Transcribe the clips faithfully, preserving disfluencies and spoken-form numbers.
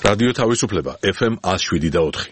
რადიო თავისუფლება ეფ ემ one oh seven და four.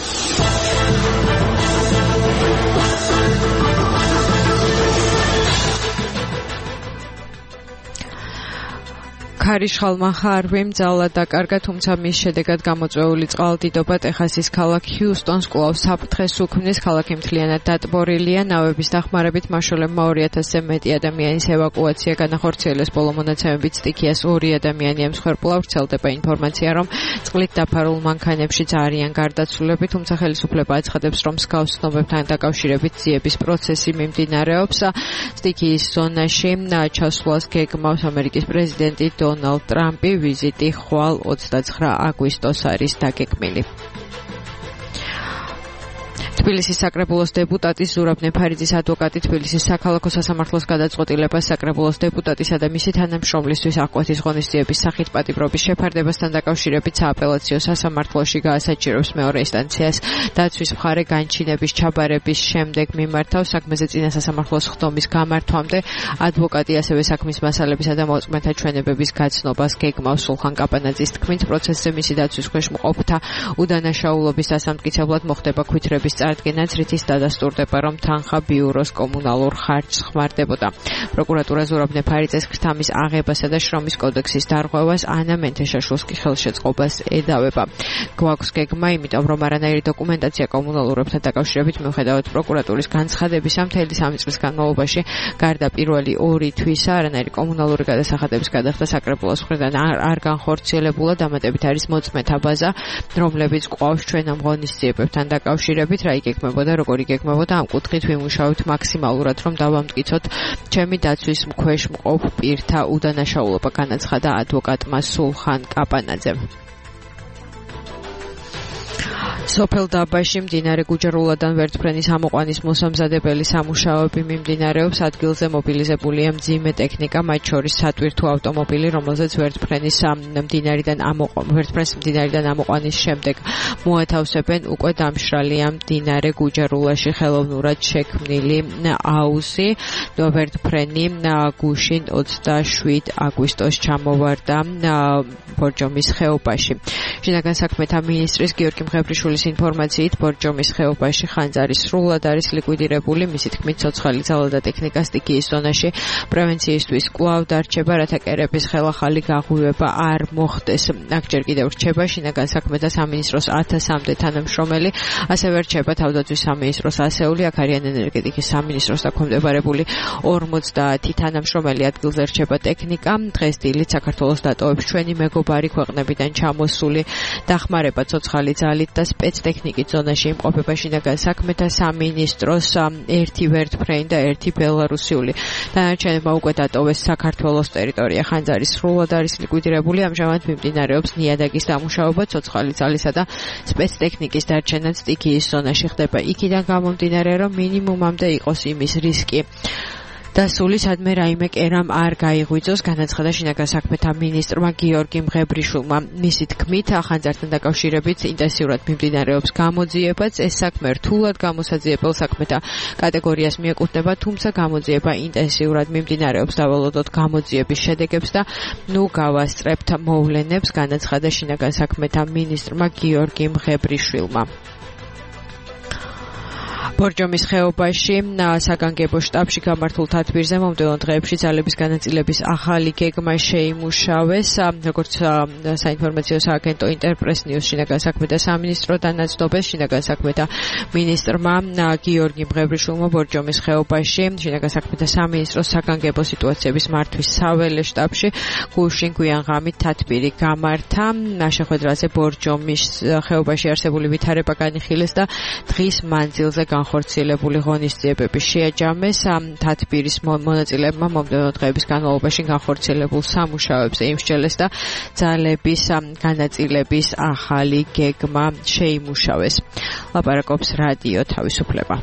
ქარიშხალმა ხარვი მძალა დაკარგა, თუმცა მის შედეგად გამოწვეული წყალდიდობა ტეხასის ქალაქ ჰიუსტონს კვლავ საფრთხეს უქმნის. ქალაქი მთლიანად დატბორილია. ნავების დახმარებით მაშულებმა ორი ათასზე მეტი ადამიანის ევაკუაცია განახორციელეს. ბოლო მონაცემებით სტიქიას ორი ადამიანი ემსხვერპლა. ვრცელდება ინფორმაცია, რომ წყლით დაფარულ მანქანებშიც არიან გარდაცვლილები, თუმცა ხელისუფლება აცხადებს, რომ მსგავს ცნობებთან დაკავშირებით ძიების პროცესი მიმდინარეობს. სტიქიის ზონაში ჩასვლას გეგმავს ამერიკის პრეზიდენტი დონალდ ტრამპი. ვიზიტი ხვალ ოცდაცხრა აგვისტოს არის დაგეგმილი. თბილისის საკრებულოს დეპუტატის ზურაბ ნეფარიძის ადვოკატი თბილისის საქალაქო სასამართლოს გადაწყვეტილებას საკრებულოს დეპუტატისა და მისი თანამშრომლისთვის აღკვეთის ღონისძიების სახით პატიმრობის შეფარდებასთან დაკავშირებით სააპელაციო სასამართლოში გაასაჭიროს. მეორე ინსტანციას დაცვის მხარე განჩინების ჩაბარების შემდეგ მიმართავს. საქმეზე წინა სასამართლოს ხდომის გამართვამდე ადვოკატი ასევე საქმის მასალებისა და მოწმეთა ჩვენებების გაცნობას გეგმავს. სულხან კაპანაძის თქმით, პროცესზე მისი დაცვის ქვეშ მყოფთა უდანაშაულობის დასამტკიცებლად მოხდება ქვითრების წარდგენაც, რითიც დადასტურდება, რომ თანხა ბიუროს კომუნალურ ხარჯს ხმარდებოდა. პროკურატურა ზურაბ ნეფარიძეს ქრთამის აღებასა და შრომის კოდექსის დარღვევას, ანა მენთეშაშვილს კი ხელშეწყობას ედავება. გვაქვს გეგმა, იმიტომ რომ არანაირი დოკუმენტაცია კომუნალურებთან დაკავშირებით მიუხედავად პროკურატურის განცხადებისა მთელი სამი წლის განმავლობაში გარდა პირველი ორი თვისა არანაირი კომუნალური გადასახადების გადახდა საკრებულოს მხრიდან არ განხორციელებულა. დამატებით არის მოწმეთა ბაზა, რომლებიც ყვავს ჩვენ ამ ღონისძიებებთან დაკავშირებით. რა იგეგმებოდა, როგორ იგეგმებოდა, ამ კუთხით ვიმუშავებთ მაქსიმალურად, რომ დავამტკიცოთ ჩემი დაცვის ქვეშ მყოფ პირთა უდანაშაულობა, განაცხადა ადვოკატმა სულხან კაპანაძემ. სოფელ დაბაში მდინარე გუჯარულადან ვერტმფრენის ამოყვანის მოსამზადებელი სამუშაოები მიმდინარეობს. ადგილზე მობილიზებულია მძიმე ტექნიკა, მათ შორის სატვირთო ავტომობილი, რომელზეც ვერტმფრენის მდინარიდან ვერტმფრენის მდინარიდან ამოყვანის შემდეგ მოათავსებენ უკვე დამშრალია მდინარე გუჯარულაში ხელოვნურად შექმნილი აუზი. ვერტმფრენი გუშინ ოცდაშვიდ აგვისტოს ჩამოვარდა ბორჯომის ხეობაში. შინაგან საქმეთა მინისტრის გიორგი მღებრიშვილის ინფორმაციით, ბორჯომის ხეობაში ხანძარი სრულად არის ლიკვიდირებული. მისი თქმით, ცოცხალი ძალა და ტექნიკა სტიქიის ზონაში პრევენციისთვის კვლავ დარჩება, რათა კერების ხელახალი გაღვივება არ მოხდეს. აქ ჯერ კიდევ რჩება შინაგან საქმეთა სამინისტროს ათასამდე თანამშრომელი, ასევე რჩება თავდაცვის სამინისტროს ასეული, აქ არიან ენერგეტიკის სამინისტროს დაქვემდებარებული ორმოცდაათი თანამშრომელი. ადგილზე რჩება ტექნიკა. დღეს დილით საქართველოს დატოვებს ჩვენი მეგობარი ქვეყნებიდან ჩამოსული დახმარება ცოცხალი ძალით და სპეცტექნიკით. ზონაში იმყოფება შინაგან საქმეთა სამინისტროს ერთი ვერტმფრენი და ერთი ბელარუსიული. დანარჩენებმა უკვე დატოვეს საქართველოს ტერიტორია. ხანძარი სრულად არის ლიკვიდირებული. ამჟამად მიმდინარეობს ნიადაგის დამუშავება, ცოცხალი ძალისა და სპეცტექნიკის დარჩენაც სტიქიის ზონაში ხდება. იქიდან გამომდინარე, რომ მინიმუმამდე იყოს იმის რისკი დასული, სადმე რაიმე კერამ არ გაიღვიძოს, განაცხადა შინაგან საქმეთა მინისტრმა გიორგი მღებრიშვილმა. მისი თქმით, ხანძართან დაკავშირებით ინტენსიურად მიმდინარეობს გამოძიებაც. ეს საქმე რთულად გამოსაძიებელ საქმეთა კატეგორიას მიეკუთვნება, თუმცა გამოძიება ინტენსიურად მიმდინარეობს. დავალოდოთ გამოძიების შედეგებს და ნუ გავასწრებთ მოვლენებს, განაცხადა შინაგან საქმეთა მინისტრმა გიორგი მღებრიშვილმა. ბორჯომის ხეობაში საგანგებო შტაბში გამართულ თათბირზე მომდევნო დღეებში ძალების განაწილების ახალი გეგმა შეიმუშავეს. როგორც საინფორმაციო სააგენტო ინტერპრეს ნიუს შინაგან საქმეთა სამინისტროდან აცნობეს, შინაგან საქმეთა მინისტრმა გიორგი მღებრიშვილმა ბორჯომის ხეობაში შინაგან საქმეთა სამინისტროს საგანგებო სიტუაციების მართვის საველე შტაბში გუშინ გვიან ღამით თათბირი გამართა. შეხვედრაზე ბორჯომის ხეობაში არსებული ვითარება განიხილეს და დღის მანძილზე განხორციელებული ღონისძიებები შეაჯამეს. თათბირის მონაწილეებმა მომდევნო დღეების განმავლობაში განხორციელებულ სამუშაოებზე იმსჯელეს და ძალების განაწილების ახალი გეგმა შეიმუშავეს. ლაპარაკობს რადიო თავისუფლება.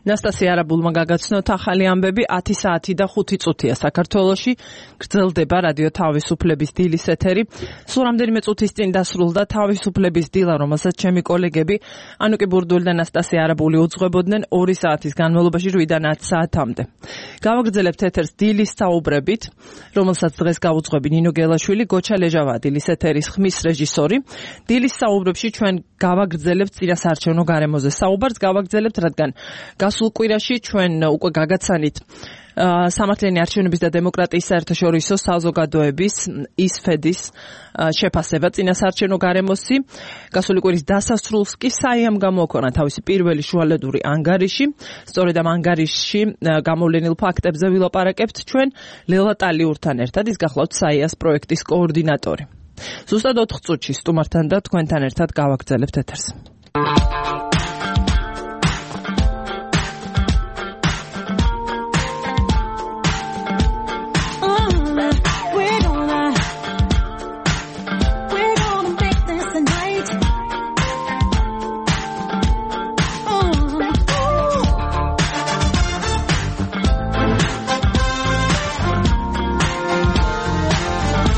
ნასტასია არაბულმა გაგაცნოთ ახალი ამბები ათი საათი და ხუთი წუთია საქართველოში გრძელდება რადიო თავისუფლების დილის ეთერი. სულ რამდენიმე წუთის წინ დასრულდა თავისუფლების დილა, რომელსაც ჩემი კოლეგები ანუკი ბურდული და ნასტასია არაბული უძღვებოდნენ ორი საათის განმავლობაში შვიდიდან ათი საათამდე. გავაგრძელებთ ეთერს დილის საუბრებით, რომელსაც დღეს გავუძღვები ნინო გელაშვილი, გოჩა ლეჟავა დილის ეთერის ხმის რეჟისორი. დილის საუბრებში ჩვენ გავაგრძელებთ წინასაარჩევნო გარემოზე საუბარს, გავაგრძელებთ, რადგან გასულ კვირაში ჩვენ უკვე გაგაცანით სამართლიანი არჩევნების და დემოკრატიის საერთაშორისო საზოგადოების ისფედის შეფასება წინასაარჩევნო გარემოსი. გასული კვირის დასასრულს კი საიამ გამოუქონა თავისი პირველი შუალედური ანგარიში. სწორედ ამ ანგარიშში გამოვლენილ ფაქტებზე ვილაპარაკებთ ჩვენ ლელა ტალიურთან ერთად. ის გახლავთ საიას პროექტის კოორდინატორი. ზუსტად ოთხ წუთში სტუმართან და თქვენთან ერთად გავაგრძელებთ ეთერს.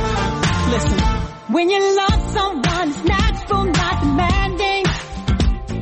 When you love someone, it's natural, not demanding.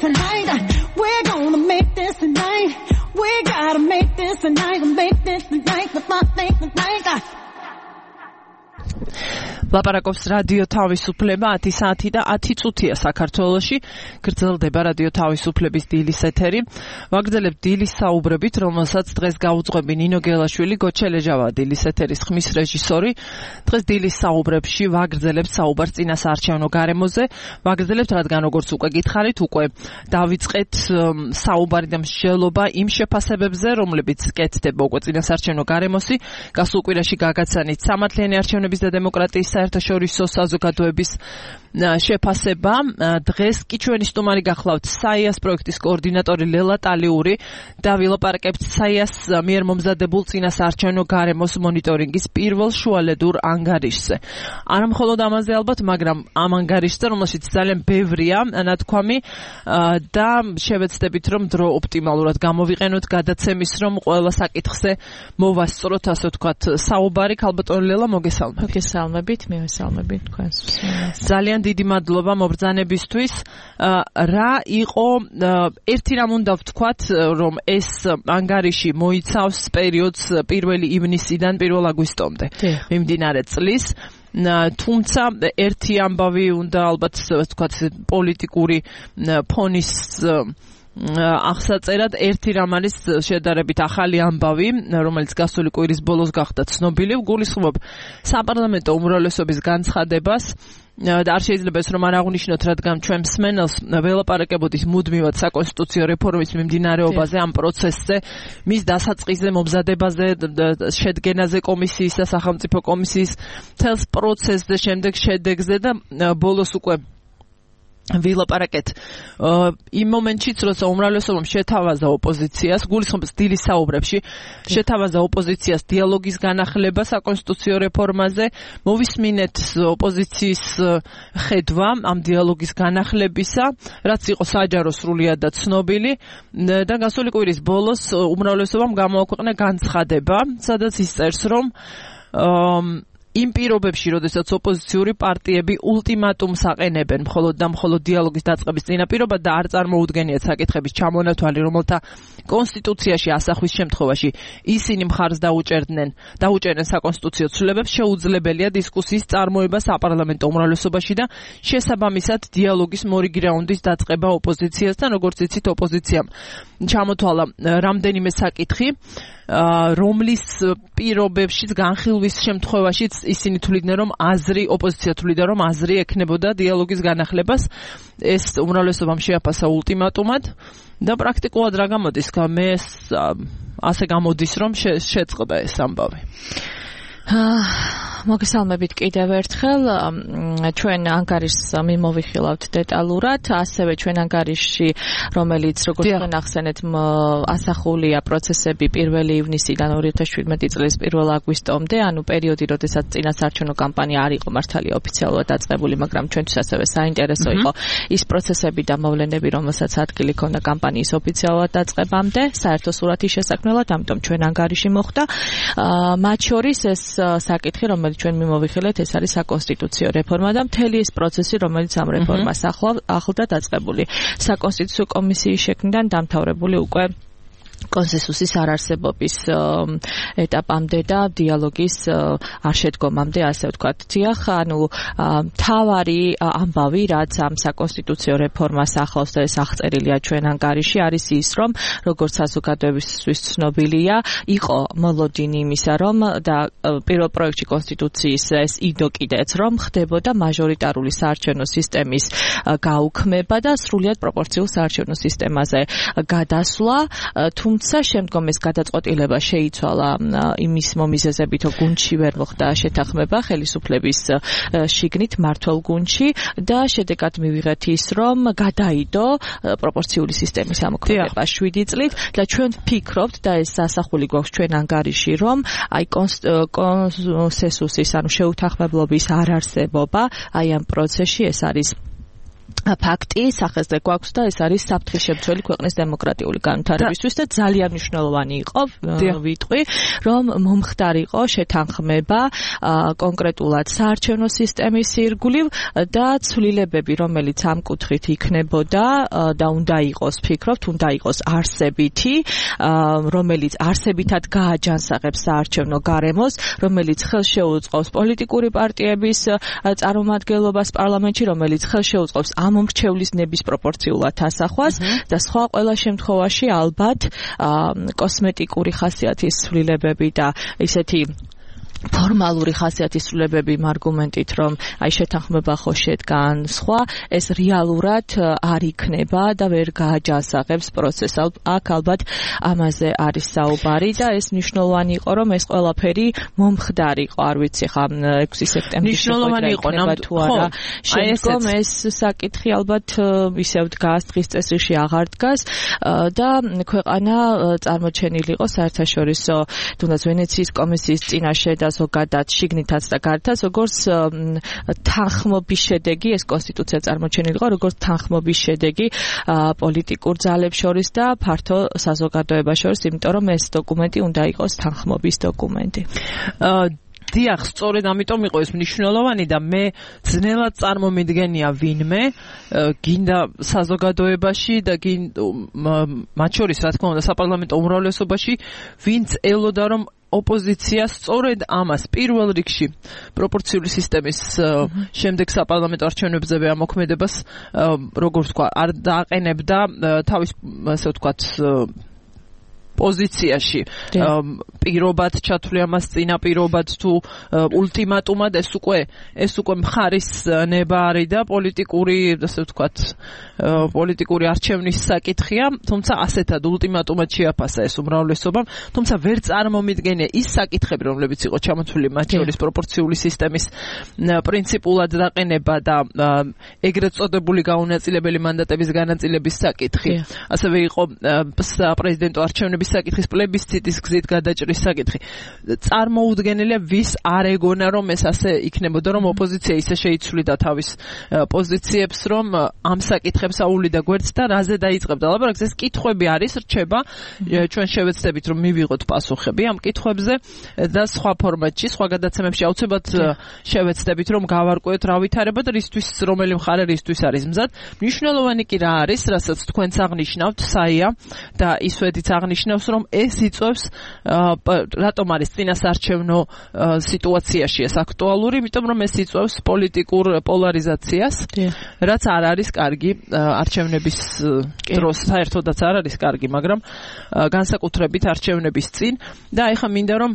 tonight. We're gonna make this tonight. We gotta make this tonight. Make this tonight. Make this tonight. ლაპარაკობს რადიო თავისუფლება ათი საათი და ათი წუთია საქართველოში. გრძელდება რადიო თავისუფლების დილის ეთერი. ვაგრძელებთ დილის საუბრებით, რომელსაც დღეს გაუძღვები ნინო გელაშვილი, გოჩელეჟავა დილის ეთერის ხმის რეჟისორი. დღეს დილის საუბრებში ვაგრძელებთ საუბარს წინასაარჩევნო გარემოზე. ვაგრძელებთ, რადგან როგორც უკვე გითხარით, უკვე დავიწყეთ საუბარი და მსჯელობა იმ შეფასებებზე, რომლებიც კეთდება უკვე წინასაარჩევნო გარემოსი. გასულ კვირაში გაგაცანით სამართლიანი არჩევნების და დემოკრატიის საერთაშორისო საზოგადოების შეფასება. დღეს კი ჩვენი სტუმარი გახლავთ საიას პროექტის კოორდინატორი ლელა ტალიური და ვილაპარაკებთ საიას მიერ მომზადებულ წინასაარჩევნო გარემოს მონიტორინგის პირველ შუალედურ ანგარიშზე. არა მხოლოდ ამაზე ალბათ, მაგრამ ამ ანგარიშზე, რომელშიც ძალიან ბევრია ნათქვამი და შევეცდებით, რომ დრო ოპტიმალურად გამოვიყენოთ გადაცემის, რომ ყველა საკითხზე მოვასწროთ, ასე ვთქვათ, საუბარი. ქალბატონი ლელა, მოგესალმებით. მოგესალმებით, მივესალმებით თქვენს. ძალიან დიდი მადლობა მობრძანებისთვის. რა იყო ერთი რამ უნდა ვთქვათ, რომ ეს ანგარიში მოიცავს პერიოდს პირველი ივნისიდან პირველ აგვისტომდე მიმდინარე წლის. თუმცა ერთი ამბავი უნდა ალბათ ვთქვათ პოლიტიკური ფონის აღსაწერად ერთი რამ არის შედარებით ახალი ამბავი, რომელიც გასული კვირის ბოლოს გახდა ცნობილი. გულისხმობ საპარლამენტო უმრავლესობის განცხადებას და არ შეიძლება ეს რომ არ აღვნიშნოთ, რადგან ჩვენ მსმენელს ველაპარაკებოდით მუდმივად საკონსტიტუციო რეფორმის მიმდინარეობაზე, ამ პროცესზე, მის დასაწყისზე, მომზადებაზე, შედგენაზე კომისიის და სახელმწიფო კომისიის მთელს პროცესზე, შემდეგ შედეგზე და ბოლოს უკვე ვილაპარაკეთ იმ მომენტშიც, როცა უმრავლესობამ შეთავაზა ოპოზიციას, გულისხმობს დილის საუბრებში, შეთავაზა ოპოზიციას დიალოგის განახლება საკონსტიტუციო რეფორმაზე. მოვისმინეთ ოპოზიციის ხედვა ამ დიალოგის განახლებისა, რაც იყო საჯარო სრულიად და ცნობილი და გასული კვირის ბოლოს უმრავლესობამ გამოაქვეყნა განცხადება, სადაც ისწერს, რომ იმ პირობებში, როდესაც ოპოზიციური პარტიები ულტიმატუმს აყენებენ მხოლოდ და მხოლოდ დიალოგის დაწყების წინაპირობად და არ წარმოუდგენიათ საკითხების ჩამონათვალი, რომელთა კონსტიტუციაში ასახვის შემთხვევაში ისინი მხარს დაუჭერდნენ, დაუჭერენ საკონსტიტუციო ცვლილებებს, შეუძლებელია დისკუსიის წარმოება საპარლამენტო უმრავლესობაში და შესაბამისად დიალოგის მორიგი რაუნდის დაწყება ოპოზიციასთან, როგორც იცით, ოპოზიციამ ჩამოთვალა რამდენიმე საკითხი, რომლის პირობებშიც განხილვის შემთხვევაშიც ისინი თვლიდნენ, რომ აზრი, ოპოზიცია თვლიდა, რომ აზრი ექნებოდა დიალოგის განახლებას. ეს უმრავლესობამ შეაფასა ულტიმატუმად და პრაქტიკულად რა გამოდის, მე ასე გამოდის, რომ შეწყდა ეს ამბავი. მოგესალმებით კიდევ ერთხელ. ჩვენ ანგარიშს მიმოვიხილავთ დეტალურად, ასევე ჩვენ ანგარიში, რომელიც როგორც თქვენ ახსენეთ, ასახულია პროცესები პირველი ივნისიდან ორი ათას შვიდმეტი წლის პირველ აგვისტომდე, ანუ პერიოდი, როდესაც წინასაარჩევნო კამპანია არ იყო მართალი ოფიციალურად დაწყებული, მაგრამ ჩვენთვის ასევე საინტერესო იყო ის პროცესები და მოვლენები, რომელსაც ადგილი ჰქონდა კამპანიის ოფიციალურად დაწყებამდე, საერთო სურათის შესაქმნელად, ამიტომ ჩვენ ანგარიში მოხდა. მათ შორის ეს საკითხი, რომელიც ჩვენ მიმოვიხილეთ, ეს არის საკონსტიტუციო რეფორმა და მთელი ეს პროცესი, რომელიც ამ რეფორმას ახლდა დაწყებული. საკონსტიტუციო კომისიის შექმნიდან დამთავრებული უკვე კონსენსუსის არარსებობის ეტაპამდე და დიალოგის არ შედგომამდე, ასე ვთქვათ. თიახ, ანუ თავარი ამბავი, რაც ამ საკონსტიტუციო რეფორმას ახლავს და ეს აღწერილია ჩვენ ანგარიში, არის ის, რომ როგორც საზოგადოებისთვის ცნობილია, იყო მოლოდინი იმისა, რომ და პირველ პროექტში კონსტიტუციის ეს იდო კიდეც, რომ ხდებოდა მაჟორიტარული საარჩევნო სისტემის გაუქმება და სრულიად პროპორციულ საარჩევნო სისტემაზე გადასვლა. თუმცა შემდგომ ეს გადაწყვეტილება შეიცვალა იმის მომიზეზებით, რომ გუნდში ვერ მოხდა შეთანხმება ხელისუფლების შიგნით მმართველ გუნდში და შედეგად მივიღეთ ის, რომ გადაიდო პროპორციული სისტემის ამოქმედება შვიდი წლით და ჩვენ ვფიქრობთ და ეს ასახული გვაქვს ჩვენ ანგარიში, რომ აი კონსენსუსის, ანუ შეუთანხმებლობის არარსებობა აი ამ პროცესში ეს არის ფაქტი სახეზე გვაქვს და ეს არის საფრთხის შემცველი ქვეყნის დემოკრატიული განვითარებისთვის და ძალიან მნიშვნელოვანი იყო ვიტყვი რომ მომხდარიყო შეთანხმება კონკრეტულად საარჩევნო სისტემის ირგვლივ და ცვლილებები რომელიც ამ კუთხით იქნებოდა და უნდა იყოს ფიქრობთ უნდა იყოს არსებითი რომელიც არსებითად გააჯანსაღებს საარჩევნო გარემოს რომელიც ხელშეუწყობს პოლიტიკური პარტიების წარმომადგენლობას პარლამენტში რომელიც ხელშეუწყობს ამ მომრჩევლის ნების პროპორციულად ასახვას და სხვა ყველა შემთხვევაში ალბათ კოსმეტიკური ხასიათის ცვლილებები და ისეთი ფორმალური ხასიათის ცვლილებები იმ არგუმენტით რომ აი შეთანხმება ხო შედგან სხვა ეს რეალურად არ იქნება და ვერ გააჯანსაღებს პროცესს აქ ალბათ ამაზე არის საუბარი და ეს მნიშვნელოვანი იყო რომ ეს ყველაფერი მომხდარიყო არ ვიცი ხა ექვსი სექტემბრის მნიშვნელოვანი იყო თუ არა შემდგომ ეს საკითხი ალბათ ისევ დგას დღის წესრიგში აღარ დგას და ქვეყანა წარმოჩენილი იყო საერთაშორისო თუნდაც ვენეციის კომისიის წინაშე და ზოგადად შიგნითაც და გარეთაც როგორც თანხმობის შედეგი ეს კონსტიტუცია წარმოჩენილი იყო როგორც თანხმობის შედეგი პოლიტიკურ ძალებს შორის და ფართო საზოგადოებას შორის იმიტომ რომ ეს დოკუმენტი უნდა იყოს თანხმობის დოკუმენტი დიახ, სწორედ ამიტომ იყო ეს მნიშვნელოვანი და მე ძნელად წარმომიდგენია ვინმე გინდა საზოგადოებაში და მათ შორის რა თქმა უნდა საპარლამენტო უმრავლესობაში ვინც ელოდა რომ ოპოზიცია სწორედ ამას პირველ რიგში პროპორციული სისტემის შემდეგ საპარლამენტო არჩევნებზე ამოქმედებას როგორც თქვა არ დააყენებდა თავის ასე ვთქვათ პოზიციაში პირობად ჩათვლი ამას წინა პირობად თუ ულტიმატუმად ეს უკვე ეს უკვე მხარის ნება არის და პოლიტიკური ასე ვთქვათ პოლიტიკური არჩევნის საკითხია თუმცა ასეთად ულტიმატუმად შეაფასა ეს უმრავლესობამ თუმცა ვერ წარმომიდგენია ის საკითხები რომლებიც იყო ჩამოთვლილი მათ შორის პროპორციული სისტემის პრინციპულად დაყენება და ეგრეთ წოდებული გაუნაწილებელი მანდატების განაწილების საკითხი ასევე იყო პრეზიდენტო არჩევნების საკითხის პლებისციტის გზით გადაჭრის საკითხი. წარმოუდგენელია ვის არ ეგონა რომ ეს ასე იქნებოდა რომ ოპოზიცია ისე შეიცვლიდა თავის პოზიციებს რომ ამ საკითხებს აუვლიდა გვერდს და რაზე დაიწყებდა ლაბორატორიას ეს კითხვები არის რჩება ჩვენ შევეცდებით რომ მივიღოთ პასუხები ამ კითხვებზე და სხვა ფორმატში სხვა გადაცემებში აუცილებლად შევეცდებით რომ გავარკვევთ რა ვითარება და რისთვის რომელი მხარე რისთვის არის მზად მნიშვნელოვანი კი რა არის რასაც თქვენც აღნიშნავთ საია და ისვედიც აღნიშნავს რომ ეს იწვევს რატომ არის წინასარჩევნო სიტუაციაში ეს აქტუალური, იმიტომ რომ ეს იწვევს პოლიტიკურ პოლარიზაციას, რაც არ არის კარგი არჩევნების დროს, საერთოდაც არ არის კარგი, მაგრამ განსაკუთრებით არჩევნების წინ და ეხლა მინდა რომ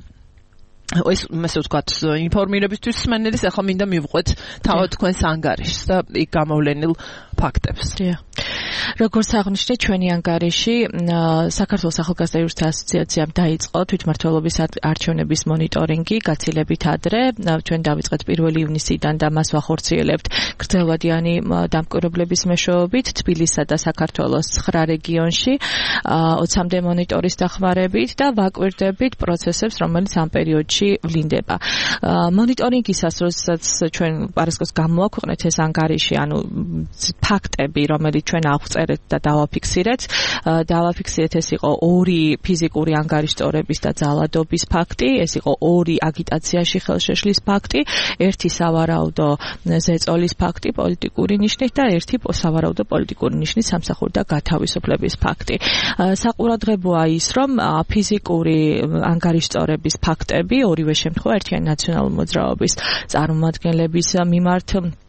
ეს ასე ვთქვათ ინფორმირებისთვის სმენელის ახლა მინდა მივყვეთ თავად თქვენს ანგარიშს და იქ გამოვლენილ ფაქტებს. როგორც აღნიშნეთ ჩვენი ანგარიში საქართველოს ახალგაზრდა იურისტთა ასოციაციამ დაიწყო თვითმმართველობის არჩევნების მონიტორინგი გაცილებით ადრე ჩვენ დავიწყეთ პირველი ივნისიდან და მას ვახორციელებთ გრძელვადიანი დამკვირვებლების მეშვეობით თბილისსა და საქართველოს ცხრა რეგიონში ოცამდე მონიტორის დახმარებით და ვაკვირდებით პროცესებს რომელიც ამ პერიოდში ვლინდება მონიტორინგისას როდესაც ჩვენ პარასკევს გამოვაქვეყნეთ ეს ანგარიში ანუ ფაქტები რომელიც ჩვენ ავწერეთ და დავაფიქსირეთ დავაფიქსირეთ ეს იყო ორი ფიზიკური ანგარიშწორების და ძალადობის ფაქტი ეს იყო ორი აგიტაციაში ხელშეშლის ფაქტი ერთი სავარაუდო ზეწოლის ფაქტი პოლიტიკური ნიშნით და ერთი სავარაუდო პოლიტიკური ნიშნით სამსახური და გათავისუფლების ფაქტი საყურადღებოა ის რომ ფიზიკური ანგარიშწორების ფაქტები ორივე შემთხვევა ერთიანი ნაციონალური მოძრაობის წარმომადგენლების მიმართ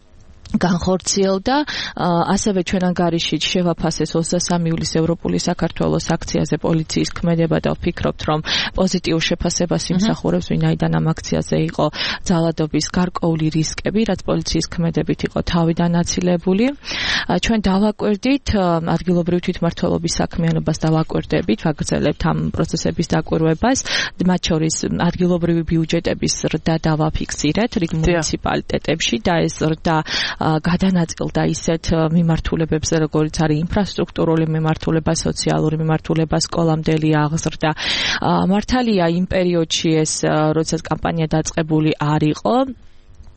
განხორციელდა ასევე ჩვენ ანგარიში შევაფასეს ოცდასამი ივლისის ევროპული საქართველოს აქციაზე პოლიციის ქმედება და ვფიქრობთ რომ პოზიტიურ შეფასებას იმსახურებს ვინაიდან ამ აქციაზე იყო ძალადობის გარკვეული რისკები რაც პოლიციის ქმედებით იყო თავიდან აცილებული ჩვენ დავაკვირდით ადგილობრივი თვითმმართველობის საქმიანობას დავაკვირდებით ვაგრძელებთ ამ პროცესების დაკვირვებას მათ შორის ადგილობრივი ბიუჯეტების ზრდა დავაფიქსირეთ რიგ მუნიციპალიტეტებში და ეს ზრდა გადანაწილდა ისეთ მიმართულებებზე, როგორც არის ინფრასტრუქტურული მიმართულება, სოციალური მიმართულება, სკოლამდელი აღზრდა. მართალია იმ პერიოდში ეს, როდესაც კამპანია დაწყებული არ იყო,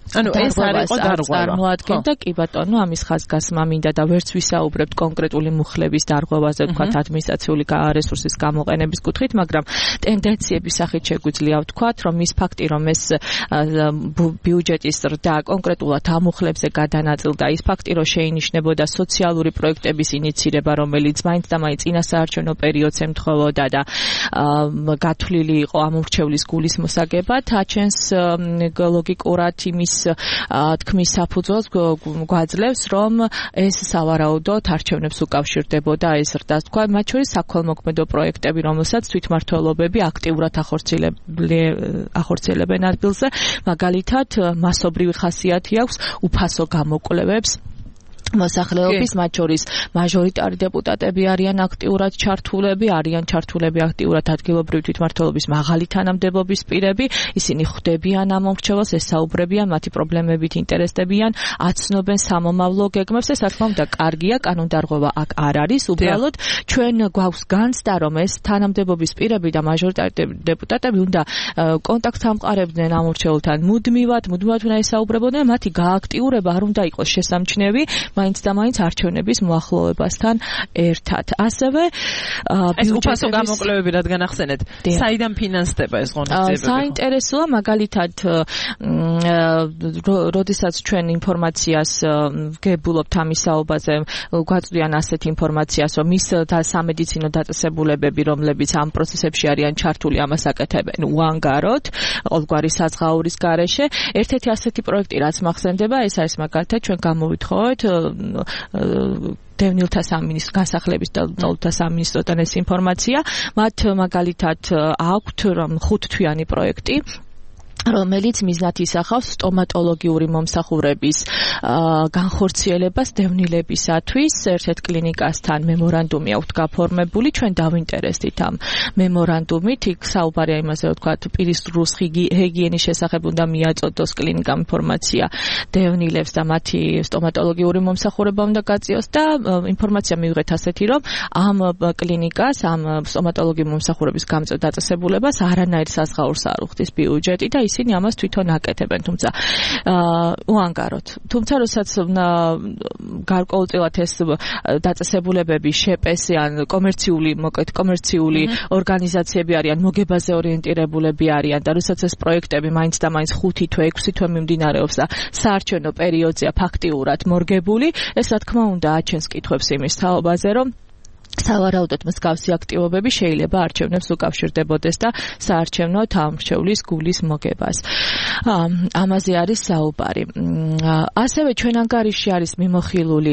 ანუ ეს არ იყო დარღვევა. წარმოადგენდა კი ბატონო, ამის ხაზგასმა მინდა და ვერც ვისაუბრებთ კონკრეტული მუხლების დარღვევაზე, ვთქვათ ადმინისტრაციული რესურსის გამოყენების კუთხით, მაგრამ ტენდენციების სახით შეგვიძლია ვთქვათ, რომ ის ფაქტი, რომ ეს ბიუჯეტის ზრდა კონკრეტულად ამ მუხლებზე გადანაწილდა, ის ფაქტი, რომ შეინიშნებოდა სოციალური პროექტების ინიცირება, რომელიც მაინც და მაინც წინასაარჩევნო პერიოდს ემთხვეოდა და გათვლილი იყო ამ ურჩევლის გულის მოსაგებად, აჩენს ლოგიკურად იმის თქმის საფუძველს გვაძლევს, რომ ეს სავარაუდოდ არჩევნებს უკავშირდებოდა ეს ზრდა, თქვა, მათ შორის საქველმოქმედო პროექტები, რომელსაც თვითმმართველობები აქტიურად ახორციელებენ ადგილზე, მაგალითად, მასობრივი ხასიათი აქვს უფასო გამოკვლევებს მოსახლეობის, მათ შორის მაჟორიტარი დეპუტატები არიან აქტიურად ჩართულები, არიან ჩართულები აქტიურად ადგილობრივი თვითმმართველობის მაღალი თანამდებობის პირები, ისინი ხვდებიან ამ მომრჩეველს, ესაუბრებიან, მათი პრობლემებით ინტერესდებიან, აცნობენ სამომავლო გეგმებს, ეს რა თქმა უნდა კარგია, კანონდარღვევა აქ არ არის, უბრალოდ ჩვენ გვაქვს განცდა, რომ ეს თანამდებობის პირები და მაჟორიტარი დეპუტატები უნდა კონტაქტს ამყარებდნენ ამ მომრჩეველთან მუდმივად, მუდმივად უნდა ესაუბრებოდნენ, მათი გააქტიურება არ უნდა იყოს შესამჩნევი მაინც და მაინც არჩევნების მოახლოვებასთან ერთად. ასევე ეს უფასო გამოკვლევები რადგან ახსენეთ, საიდან ფინანსდება ეს ღონისძიებები? საინტერესოა, მაგალითად, როდესაც ჩვენ ინფორმაციას ვგებულობთ ამის საუბაზე, გვაწვდიან ასეთ ინფორმაციას, რომ ის სამედიცინო დაწესებულებები, რომლებიც ამ პროცესებში არიან ჩართული, ამას აკეთებენ უანგაროდ, ყოველგვარი საზღაურის გარეშე. ერთ-ერთი ასეთი პროექტი, რაც მახსენდება, ეს არის მაგალითად ჩვენ გამოვითხოვეთ დევნილთა სამინისტროს განსახლების და ძალთა სამინისტროდან ეს ინფორმაცია, მათ მაგალითად აქვთ რომ ხუთთვიანი პროექტი, რომელიც მიზნად ისახავს სტომატოლოგიური მომსახურების განხორციელებას დევნილებისათვის. ერთ-ერთ კლინიკასთან მემორანდუმი აქვს გაფორმებული, ჩვენ დავინტერესდით ამ მემორანდუმით, იქ საუბარია იმაზე, ვთქვათ, პირისტრუს ჰიგიენის შესახებ უნდა მიაწოდოს კლინიკამ ინფორმაცია დევნილებს და მათი სტომატოლოგიური მომსახურება უნდა გაწიოს და ინფორმაცია მივიღეთ ასეთი, რომ ამ კლინიკას, ამ სტომატოლოგიური მომსახურების გამწევ დაწესებულებას არანაირ საზღაურს არ უხდის ბიუჯეტი და ისინი ამას თვითონ აკეთებენ, თუმცა უანგაროდ. თუმცა როდესაც გარკვეულწილად ეს დაწესებულებები შეპესი ან კომერციული, მოკეთ კომერციული ორგანიზაციები არიან, მოგებაზე ორიენტირებულები არიან და როდესაც ეს პროექტები მაინც და მაინც ხუთი თვე, ექვსი თვე მიმდინარეობს და საარჩევნო პერიოდზეა ფაქტიურად მორგებული, ეს რა თქმა უნდა აჩენს კითხვებს იმის თაობაზე, რომ სავარაუდოდ მსგავსი აქტივობები შეიძლება არჩევნებს უკავშირდებოდეს და საარჩევნო თავმრჩევლის გულის მოგებას. ამაზე არის საუბარი. ასევე ჩვენ ანგარიში არის მიმოხილული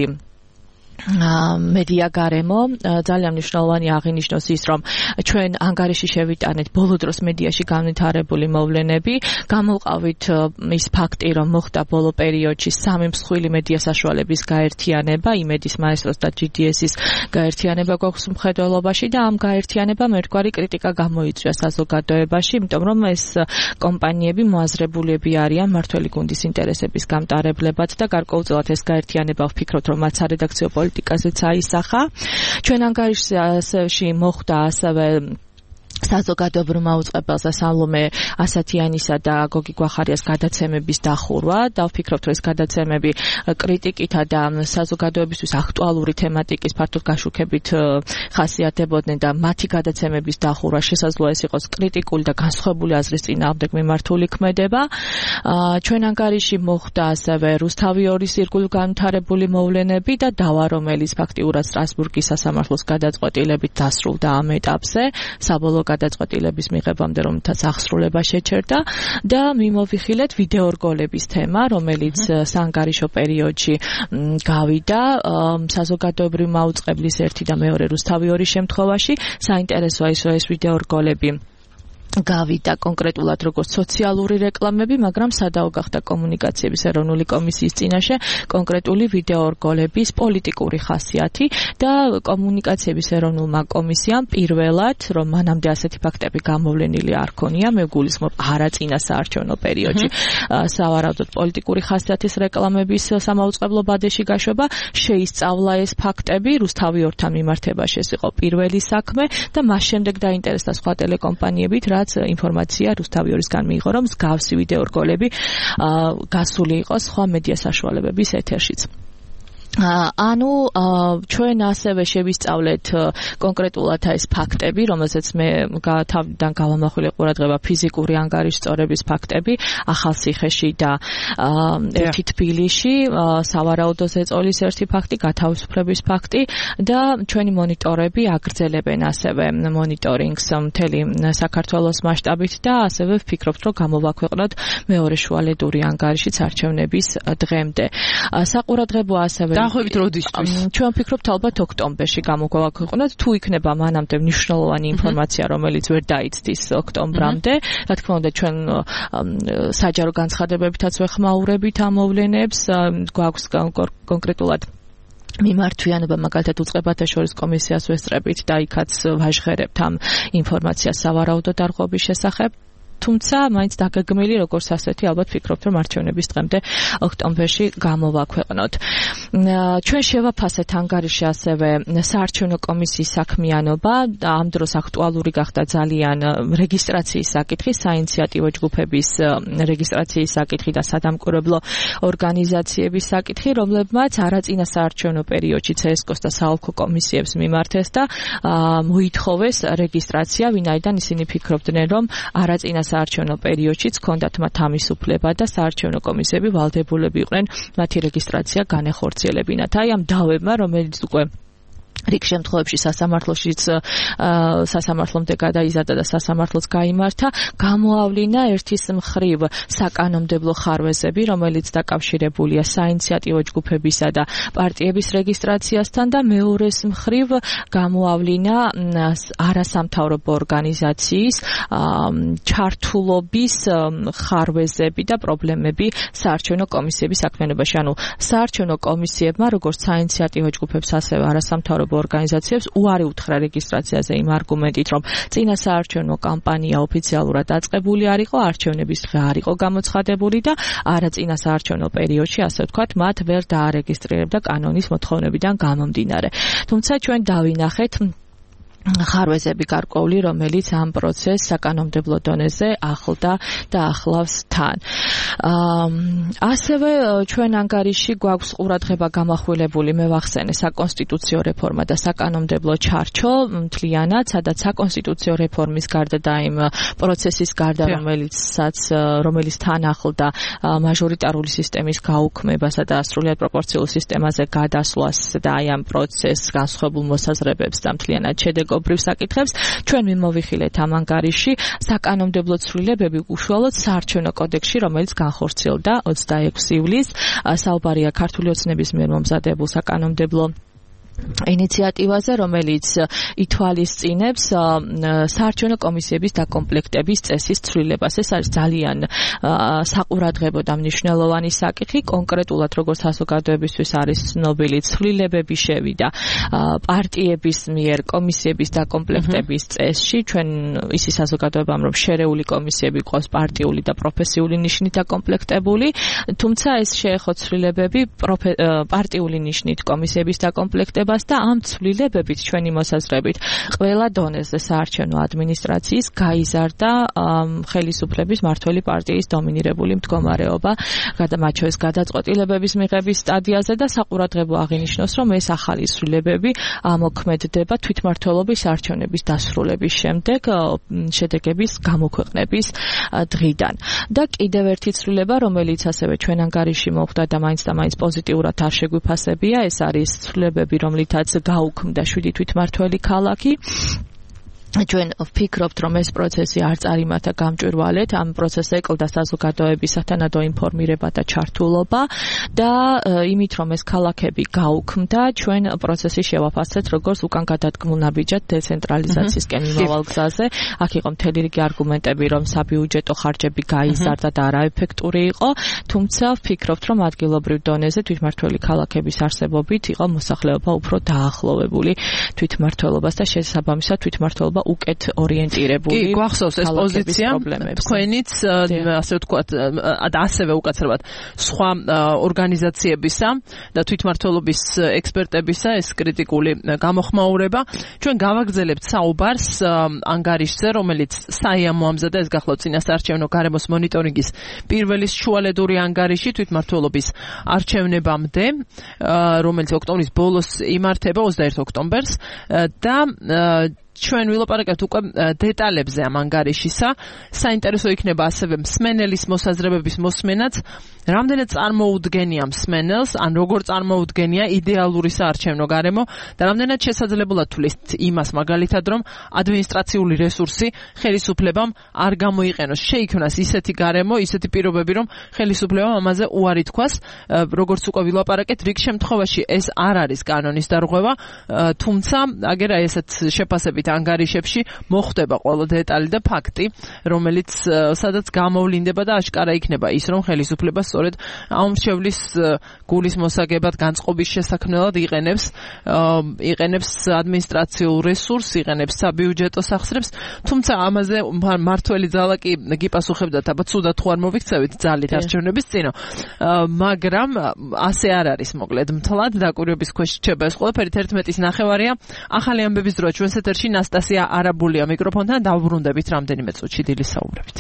მედია გარემო, ძალიან მნიშვნელოვანი აღინიშნოს ის, რომ ჩვენ ანგარიში შევიტანეთ ბოლო დროს მედიაში განვითარებული მოვლენები, გამოვყავით ის ფაქტი, რომ მოხდა ბოლო პერიოდში სამი მსხვილი მედია საშუალების გაერთიანება, იმედის მაესტროს და ჯი დი ეს-ის გაერთიანება გვაქვს მხედველობაში და ამ გაერთიანებამ ერთგვარი კრიტიკა გამოიწვია საზოგადოებაში, იმიტომ რომ ეს კომპანიები მოაზრებულები არიან მმართველი გუნდის ინტერესების გამტარებლებად და გარკვეულწილად ეს გაერთიანება ვფიქრობთ, რომ მათ სარედაქციო პოლიტიკაზეც აისახა. ჩვენ ანგარიში მოხდა ასევე საზოგადოებრივ მაუწყებელსა სალომე ასათიანისა და გოგი გვახარიას გადაცემების დახურვა და ვფიქრობთ, რომ ეს გადაცემები კრიტიკითა და საზოგადოებისთვის აქტუალური თემატიკის ფართოდ გაშუქებით ხასიათდებოდნენ და მათი გადაცემების დახურვა შესაძლოა ეს იყოს კრიტიკული და განსხვავებული აზრის წინააღმდეგ მიმართული ქმედება. ჩვენ ანგარიში მოხდა ასევე რუსთავი ორის ირგვლივ განვითარებული მოვლენები და დავა, რომელიც ფაქტიურად სტრასბურგის სასამართლოს გადაწყვეტილებით დასრულდა ამ ეტაპზე, საბოლოო გადაწყვეტილების მიღებამდე, რომელთაც აღსრულება შეჩერდა და მიმოვიხილეთ ვიდეო რგოლების თემა, რომელიც საანგარიშო პერიოდში გავიდა საზოგადოებრივ მაუწყებლის ერთი და მეორე რუსთავი ორის შემთხვევაში. საინტერესოა ის, რომ ეს ვიდეო რგოლები გავიდა კონკრეტულად როგორც სოციალური რეკლამები, მაგრამ სადაო გახდა კომუნიკაციების ეროვნული კომისიის წინაშე კონკრეტული ვიდეო რგოლების პოლიტიკური ხასიათი და კომუნიკაციების ეროვნულმა კომისიამ პირველად, რომ მანამდე ასეთი ფაქტები გამოვლენილი არ ქონია, მე გულისხმობ არა წინა საარჩევნო პერიოდში, სავარაუდოდ პოლიტიკური ხასიათის რეკლამების სამაუწყებლო ბადეში გაშვება, შეისწავლა ეს ფაქტები რუსთავი ორთან მიმართებაში, ეს იყო პირველი საქმე და მას შემდეგ დაინტერესდა სხვა ტელეკომპანიებით, რაც რომელმაც ინფორმაცია რუსთავიორისგან მიიღო, რომ მსგავსი ვიდეორგოლები გასული იყო სხვა მედია საშუალებების ეთერშიც. ანუ ჩვენ ასევე შევისწავლეთ კონკრეტულად ეს ფაქტები, რომელზეც მე თავიდან გავამახვილე ყურადღება ფიზიკური ანგარიშწორების ფაქტები ახალციხეში და ერთი თბილისში, სავარაუდო ზეწოლის ერთი ფაქტი, გათავისუფლების ფაქტი და ჩვენი მონიტორები აგრძელებენ ასევე მონიტორინგს მთელი საქართველოს მასშტაბით და ასევე ვფიქრობთ, რომ გამოვაქვეყნოთ მეორე შუალედური ანგარიშიც არჩევნების დღემდე. საყურადღებო ასევე დაახლოებით როდისთვის? ჩვენ ვფიქრობთ ალბათ ოქტომბერში გამოგვაქვეყნოთ, თუ იქნება მანამდე მნიშვნელოვანი ინფორმაცია, რომელიც ვერ დაიცდის ოქტომბრამდე. რა თქმა უნდა, ჩვენ საჯარო განცხადებებითაც ვეხმაურებით ამ მოვლენებს, გვაქვს კონკრეტულად მიმართვიანობა, მაგალითად უწყებათა შორის კომისიას ვესწრებით და იქაც ვაჟღერებთ ამ ინფორმაციას სავარაუდო დარღვევის შესახებ. თუმცა მაინც დაგეგმილი როგორც ასეთი ალბათ ვფიქრობთ, რომ არჩევნების დღემდე ოქტომბერში გამოვაქვეყნოთ. ჩვენ შევაფასეთ ანგარიში ასევე საარჩევნო კომისიის საქმიანობა და ამ დროს აქტუალური გახდა ძალიან რეგისტრაციის საკითხი, საინიციატივო ჯგუფების რეგისტრაციის საკითხი და სადამკვირვებლო ორგანიზაციების საკითხი, რომლებმაც არაწინა საარჩევნო პერიოდში ცესკოს და საოლქო კომისიებს მიმართეს და მოითხოვეს რეგისტრაცია, ვინაიდან ისინი ფიქრობდნენ, რომ არაწინა საარჩევნო პერიოდშიც ჰქონდათ მათ ამის უფლება და საარჩევნო კომისიები ვალდებულები იყვნენ მათი რეგისტრაცია განეხორციელებინათ. აი ამ დავებმა, რომელიც უკვე რიგ შემთხვევებში სასამართლოშიც სასამართლომდე გადაიზარდა და სასამართლოც გაიმართა, გამოავლინა ერთის მხრივ საკანონმდებლო ხარვეზები, რომელიც დაკავშირებულია საინიციატივო ჯგუფებისა და პარტიების რეგისტრაციასთან და მეორეს მხრივ გამოავლინა არასამთავრობო ორგანიზაციის ჩართულობის ხარვეზები და პრობლემები საარჩევნო კომისიების საქმიანობაში. ანუ საარჩევნო კომისიებმა, როგორც საინიციატივო ჯგუფებს, ასევე არასამთავრობო ორგანიზაციებს უარი უთხრა რეგისტრაციაზე იმ არგუმენტით, რომ წინა საარჩევნო კამპანია ოფიციალურად დაწყებული არ იყო, არჩევნების დღე არ იყო გამოცხადებული და არაწინა საარჩევნო პერიოდში, ასე ვთქვათ, მათ ვერ დაარეგისტრირებდა კანონის მოთხოვნებიდან გამომდინარე. თუმცა ჩვენ დავინახეთ ხარვეზები გარკვეული, რომელიც ამ პროცესს საკანონმდებლო დონეზე ახლდა და ახლავს თან. ასევე ჩვენ ანგარიში გვაქვს ყურადღება გამახვილებული, მე ვახსენე, საკონსტიტუციო რეფორმა და საკანონმდებლო ჩარჩო მთლიანად, სადაც საკონსტიტუციო რეფორმის გარდა და იმ პროცესის გარდა, რომელიცაც რომელიც თან ახლდა მაჟორიტარული სისტემის გაუქმებასა და სრულიად პროპორციულ სისტემაზე გადასვლას და აი ამ პროცესს განსხვავებულ მოსაზრებებს და მთლიანად შედეგო ობრივ საკითხებს, ჩვენ მიმოვიხილეთ ამ ანგარიში საკანონმდებლო ცვლილებები უშუალოდ საარჩევნო კოდექსში, რომელიც განხორციელდა ოცდაექვსი ივლისს. საუბარია ქართული ოცნების მიერ მომზადებულ საკანონმდებლო ინიციატივაზე, რომელიც ითვალისწინებს საარჩევნო კომისიების დაკომპლექტების წესის ცვლილებას. ეს არის ძალიან საყურადღებო და მნიშვნელოვანი საკითხი. კონკრეტულად, როგორც საზოგადოებისთვის არის ცნობილი, ცვლილებები შევიდა პარტიების მიერ კომისიების დაკომპლექტების წესში. ჩვენ ისი საზოგადოებამ, რომ შერეული კომისიები ყავს პარტიული და პროფესიული ნიშნით დაკომპლექტებული, თუმცა ეს შეეხო ცვლილებები პარტიული ნიშნით კომისიების დაკომპლექტებას და ამ ცვლილებებით ჩვენი მოსაზრებით ყველა დონეზე საარჩევნო ადმინისტრაციის გაიზარდა ხელისუფლების მმართველი პარტიის დომინირებული მდგომარეობა, მათ შორის გადაწყვეტილებების მიღების სტადიაზე და საყურადღებო აღინიშნოს, რომ ეს ახალი ცვლილებები ამოქმედდება თვითმმართველობის არჩევნების დასრულების შემდეგ შედეგების გამოქვეყნების დღიდან. და კიდევ ერთი ცვლილება, რომელიც ასევე ჩვენ ანგარიში მოხვდა და მაინც და მაინც პოზიტიურად არ შეგვიფასებია, ეს არის ცვლილებები, რომლითაც გაუქმდა შვიდი თვითმმართველი ქალაქი. ჩვენ ვფიქრობთ, რომ ეს პროცესი არ წარიმართა გამჭვირვალედ, ამ პროცესს ეკლდა საზოგადოების სათანადო ინფორმირება და ჩართულობა და იმით, რომ ეს ქალაქები გაუქმდა, ჩვენ პროცესი შევაფასეთ, როგორც უკან გადადგმულ ნაბიჯად დეცენტრალიზაციისკენ მიმავალ გზაზე. აქ იყო მთელი რიგი არგუმენტები, რომ საბიუჯეტო ხარჯები გაიზარდა და არაეფექტური იყო, თუმცა ვფიქრობთ, რომ ადგილობრივ დონეზე თვითმმართველი ქალაქების არსებობით იყო მოსახლეობა უფრო დაახლოვებული თვითმმართველობას და შესაბამისად თვითმმართველობა უკეთ ორიენტირებული. კი, გვახსოვს ეს პოზიცია თქვენიც ასე ვთქვათ და ასევე უკაცრავად სხვა ორგანიზაციებისა და თვითმმართველობის ექსპერტებისა ეს კრიტიკული გამოხმაურება. ჩვენ გავაგრძელებთ საუბარს ანგარიშზე, რომელიც საიამ მოამზადა, ეს გახლავთ წინასაარჩევნო გარემოს მონიტორინგის პირველი შუალედური ანგარიში თვითმმართველობის არჩევნებამდე, რომელიც ოქტომბრის ბოლოს იმართება ოცდაერთი ოქტომბერს და ჩვენ ვილაპარაკებთ უკვე დეტალებზე ამ ანგარიშისა. საინტერესო იქნება ასევე მსმენელის მოსაზრებების მოსმენაც, რამდენად წარმოუდგენია მსმენელს, ან როგორ წარმოუდგენია იდეალური საარჩევნო გარემო და რამდენად შესაძლებლად თulis იმას მაგალითად, რომ ადმინისტრაციული რესურსი ხელისუფლებამ არ გამოიყენოს. შეიქმნას ისეთი გარემო, ისეთი პირობები, რომ ხელისუფლებამ ამაზე უარი თქვას. როგორც უკვე ვილაპარაკეთ, რიგ შემთხვევაში ეს არ არის კანონის დარღვევა, თუმცა აგერა ესეთ შეფასებით ანგარიშებში მოხდება ყველა დეტალი და ფაქტი, რომელიც სადაც გამოვლინდება და აშკარა იქნება ის, რომ ხელისუფლება სწორედ ამ მრჩევლის გულის მოსაგებად განწყობის შესაქმნელად იყენებს იყენებს ადმინისტრაციულ რესურსს, იყენებს საბიუჯეტო სახსრებს, თუმცა ამაზე მართველი ძალა კი გიპასუხებდა, აბა ცუდად თუ არ მოვიქცევით ძალით არჩევნების წინ, მაგრამ ასე არ არის, მოკლედ მთლად დაკვირვების ქვეშ რჩება ეს ყველაფერი. თერთმეტის ნახევარია ახალი ამბების დრო ჩვენს ეთერში ნასტასია არაბულია მიკროფონთან, დავბრუნდებით რამდენიმე წუთში დილის საუბრებით.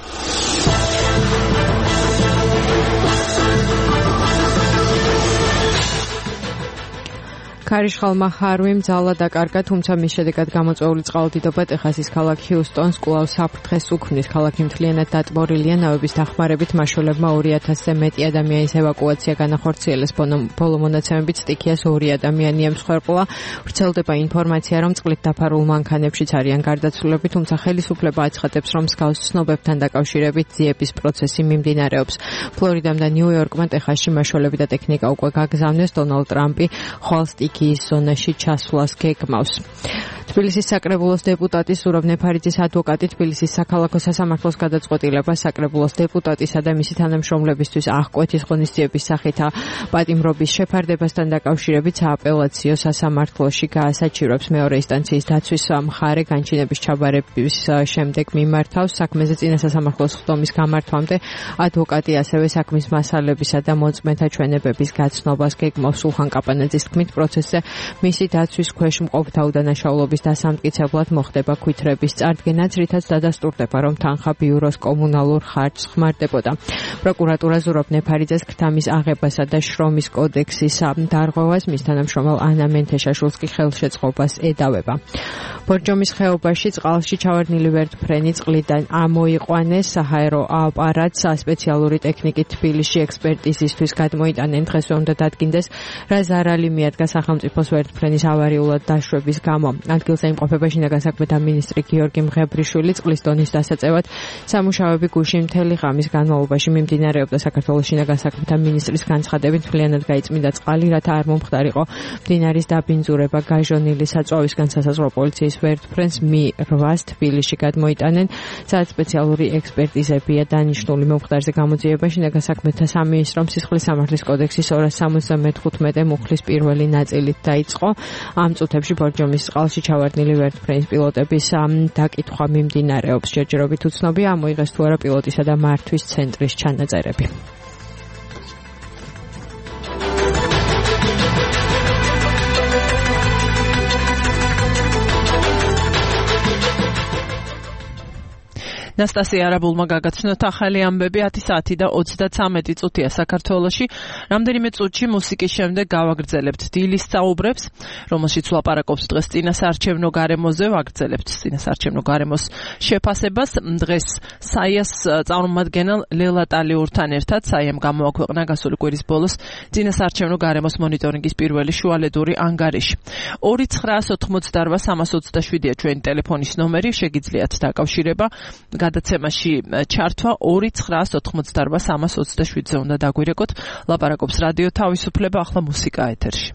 ქარიშხალმა ხარვი მძალა დაკარგა, თუმცა მის შედეგად გამოწვეული წყალდიდობა ტეხასის ქალაქ ჰიუსტონს კვლავ საფრთხეს უქმნის. ქალაქი მთლიანად დატბორილია, ნავების დახმარებით მაშველებმა ორი ათასზე მეტი ადამიანის ევაკუაცია განახორციელეს. ბოლო მონაცემებით სტიქიას ორი ადამიანი ემსხვერპლა. ვრცელდება ინფორმაცია, რომ წყლით დაფარულ მანქანებშიც არიან გარდაცვლილები, თუმცა ხელისუფლება აცხადებს, რომ მსგავს ცნობებთან დაკავშირებით ძიების პროცესი მიმდინარეობს. ფლორიდამ და ნიუ-იორკმა ტეხასში მაშველები და ტექნიკა უკვე გაგზავნეს. დონალდ ტრამპი ხვალ სტიქიის ზონაში ჩასვლას გეგმავს. თბილისის საკრებულოს დეპუტატი სურაბ ნეფარიძის ადვოკატი თბილისის საქალაქო სასამართლოს გადაწყვეტილებას საკრებულოს დეპუტატისა და მისი თანამშრომლებისთვის აღკვეთის ღონისძიების სახით პატიმრობის შეფარდებასთან დაკავშირებით სააპელაციო სასამართლოში გაასაჩივრებს. მეორე ინსტანციის დაცვის მხარე განჩინების ჩაბარების შემდეგ მიმართავს საქმეზე წინა სასამართლოს ხდომის გამართვამდე. ადვოკატი ასევე საქმის მასალებისა და მოწმეთა ჩვენებების გაცნობას გეგმავს. სულხან კაპანაძის თქმით, პროცესზე მისი დაცვის ქვეშ მყოფთა უდანაშაულობის დასამტკიცებლად მოხდება ქვითრების წარდგენაც, რითაც დადასტურდება, რომ თანხა ბიუროს კომუნალურ ხარჯს ხმარდებოდა. პროკურატურა ზურაბ ნეფარიძეს ქთამის აღებასა და შრომის კოდექსის დარღვევას, მის თანამშრომელ ანა მენთეშაშვილს კი ხელშეწყობას ედავება. ბორჯომის ხეობაში წყალში ჩავარდნილი ვერტმფრენი წყლიდან ამოიყვანეს. საჰაერო აპარატს სპეციალური ტექნიკით თბილისში ექსპერტიზისთვის გადმოიტანენ. დღესვე უნდა დადგინდეს, რა ზარალი მიადგა სახელმწიფოს ვერტმფრენის ავარიულად დაშვების გამო. ადგილზე იმყოფება შინაგან საქმეთა მინისტრი გიორგი მღებრიშვილი. წყლის დონის დასაწევად სამუშაოები გუშინ მთელი ღამის განმავლობაში მიმდინარეობდა. საქართველოს შინაგან საქმეთა მინისტრის განცხადებით, მთლიანად გაიწმინდა წყალი, რათა არ მომხდარიყო მდინარის დაბინძურება. გაჟონილი საწვავისგან სასაზღვრო პოლიციის ვერტმფრენს მი რვას თბილისში გადმოიტანენ, სადაც სპეციალური ექსპერტიზებია დანიშნული. მომხდარზე გამოძიება შინაგან საქმეთა სამინისტრომ სისხლის სამართლის კოდექსის ორასი სამოცდამეთოთხმეტე მუხლის პირველი ნაწილით დაიწყო. ამ წუთებში ბორჯომის წყალში ჩავარდნილი ვერტმფრენის პილოტების დაკითხვა მიმდინარეობს. ჯერჯერობით უცნობია, ამოიღეს თუ არა პილოტისა და მართვის ცენტრის ჩანაწერები. ნასტასია არაბულმა გაგაცნოთ ახალი ამბები. ათი საათი და ოცდათვრამეტი წუთია საქართველოში. რამდენიმე წუთში მუსიკის შემდეგ გავაგრძელებთ დილის საუბრებს, რომელშიც ვლაპარაკობთ დღეს წინასაარჩევნო გარემოზე, ვაგრძელებთ წინასაარჩევნო გარემოს შეფასებას. დღეს საიას წარმომადგენელ ლელა ტალიურთან ერთად საიამ გამოაქვეყნა გასული კვირის ბოლოს წინასაარჩევნო გარემოს მონიტორინგის პირველი შუალედური ანგარიში. ორი ცხრაას ოთხმოცდაორვა სამას ოცდაშვიდია ჩვენი ტელეფონის ნომერი, შეგიძლიათ დაკავშირება. გადაცემაში ჩართვა ორი ცხრაას ოთხმოცდაორვა სამას ოცდაშვიდზე უნდა დაგვირეკოთ. ლაპარაკობს რადიო თავისუფლება, ახლა მუსიკა ეთერში.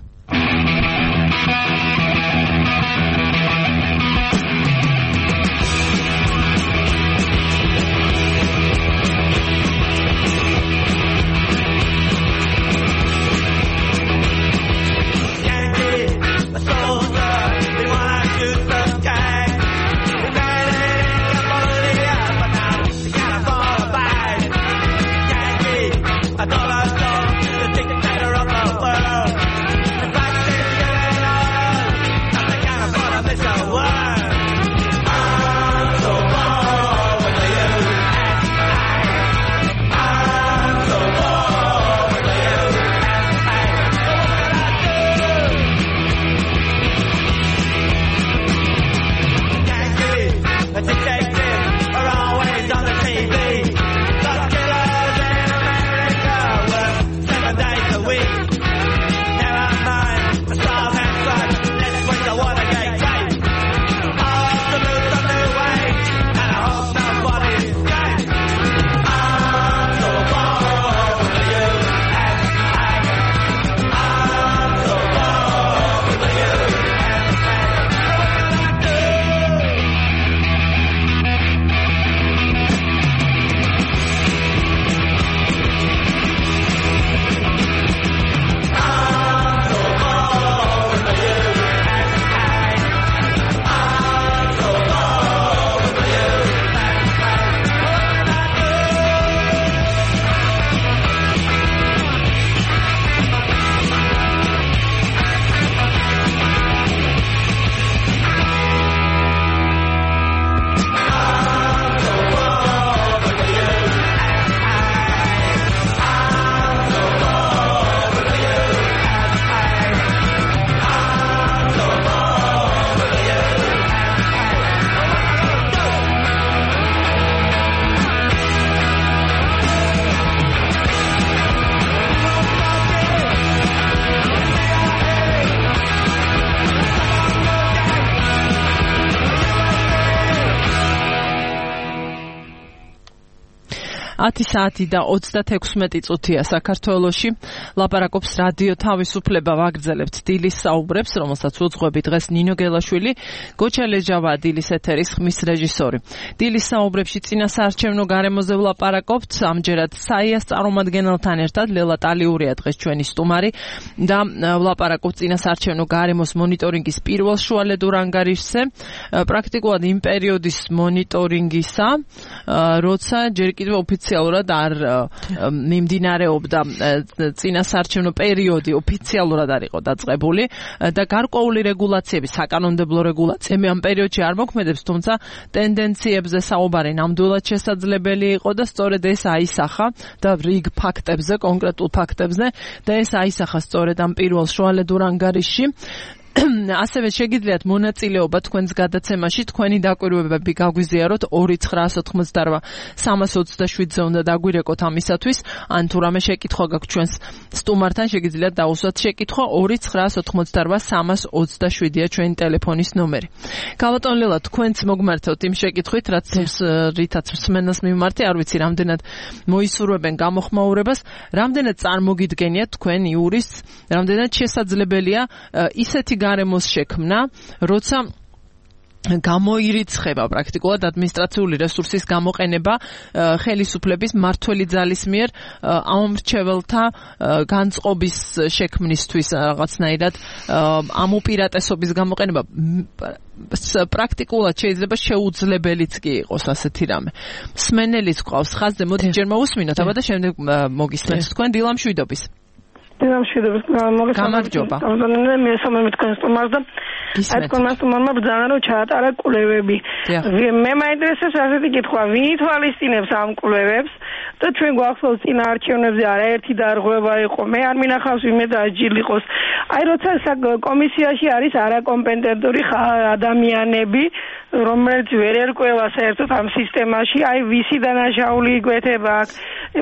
ათი საათი და ოცდათექვსმეტი წუთია საქართველოში. ლაპარაკობს რადიო თავისუფლება, ვაგრძელებთ დილის საუბრებს, რომელსაც უძღვები დღეს ნინო გელაშვილი, გოჩა ლეჯავა დილის ეთერის ხმის რეჟისორი. დილის საუბრებში წინასაარჩევნო გარემოზე ვლაპარაკობთ, ამჯერად საიას წარმომადგენელთან ერთად ლელა ტალიურია დღეს ჩვენი სტუმარი და ვლაპარაკობთ წინასაარჩევნო გარემოს მონიტორინგის პირველ შუალედურ ანგარიშზე, პრაქტიკულად იმ პერიოდის მონიტორინგისა, როცა ჯერ კიდევ ოფიციალურად არ მიმდინარეობდა წინასაარჩევნო პერიოდი ოფიციალურად არ იყო დაწყებული და გარკვეული რეგულაციები, საკანონმდებლო რეგულაციები ამ პერიოდში არ მოქმედებს, თუმცა ტენდენციებზე საუბარი ნამდვილად შესაძლებელი იყო და სწორედ ეს აისახა და რიგ ფაქტებზე, კონკრეტულ ფაქტებზე და ეს აისახა სწორედ ამ პირველ შუალედურ ანგარიშში. ასევე შეგიძლიათ მონაწილეობა თქვენს გადაცემაში, თქვენი დაკვირვებები გაგვიზიაროთ ორი ცხრაასი ოთხმოცდაოთხ სამას ოცდაშვიდზე უნდა დაგვირეკოთ ამისათვის, ან თუ რამე შეკითხვა გაქვთ ჩვენს სტუმართან, შეგიძლიათ დაუსვათ შეკითხვა ორი ცხრაასი ოთხმოცდაოთხ სამას ოცდაშვიდია ჩვენი ტელეფონის ნომერი. გალატონ ლელა, თქვენც მოგმართოთ იმ შეკითხვით, რაც რითაც მსმენელს მიმართი, არ ვიცი რამდენად მოისურვებენ გამოხმაურებას, რამდენად წარმოგიდგენიათ თქვენ იურისტს, რამდენად შესაძლებელია ისეთი გარემოს შექმნა, როცა გამოირიცხება პრაქტიკულად ადმინისტრაციული რესურსის გამოყენება ხელისუფლების მმართველი ძალის მიერ ამომრჩეველთა განწყობის შექმნისთვის რაღაცნაირად ამ უპირატესობის გამოყენება პრაქტიკულად შეიძლება შეუძლებელიც კი იყოს ასეთი რამე. მსმენელიც გვყავს ხაზზე, მოდი ჯერ მოусმინოთ, აბა და შემდეგ მოგისმენთ თქვენ დილა მშვიდობის. მშვიდობის გამარჯობა. მე სამი თქვენ სტუმარს და აი თქვენ სტუმარმა ბრძანა რომ ჩაატარა კვლევები. მე მაინტერესებს ასეთი კითხვა, ვინ ითვალისწინებს ამ კვლევებს და ჩვენ გვახსოვს წინა არჩევნებზე არაერთი დარღვევა იყო, მე არ მინახავს ვინმე დააჯილიყოს. აი როცა კომისიაში არის არაკომპეტენტური ადამიანები, რომელიც ვერ ერკვევა საერთოდ ამ სისტემაში, აი ვისი დანაშაული იკვეთება აქ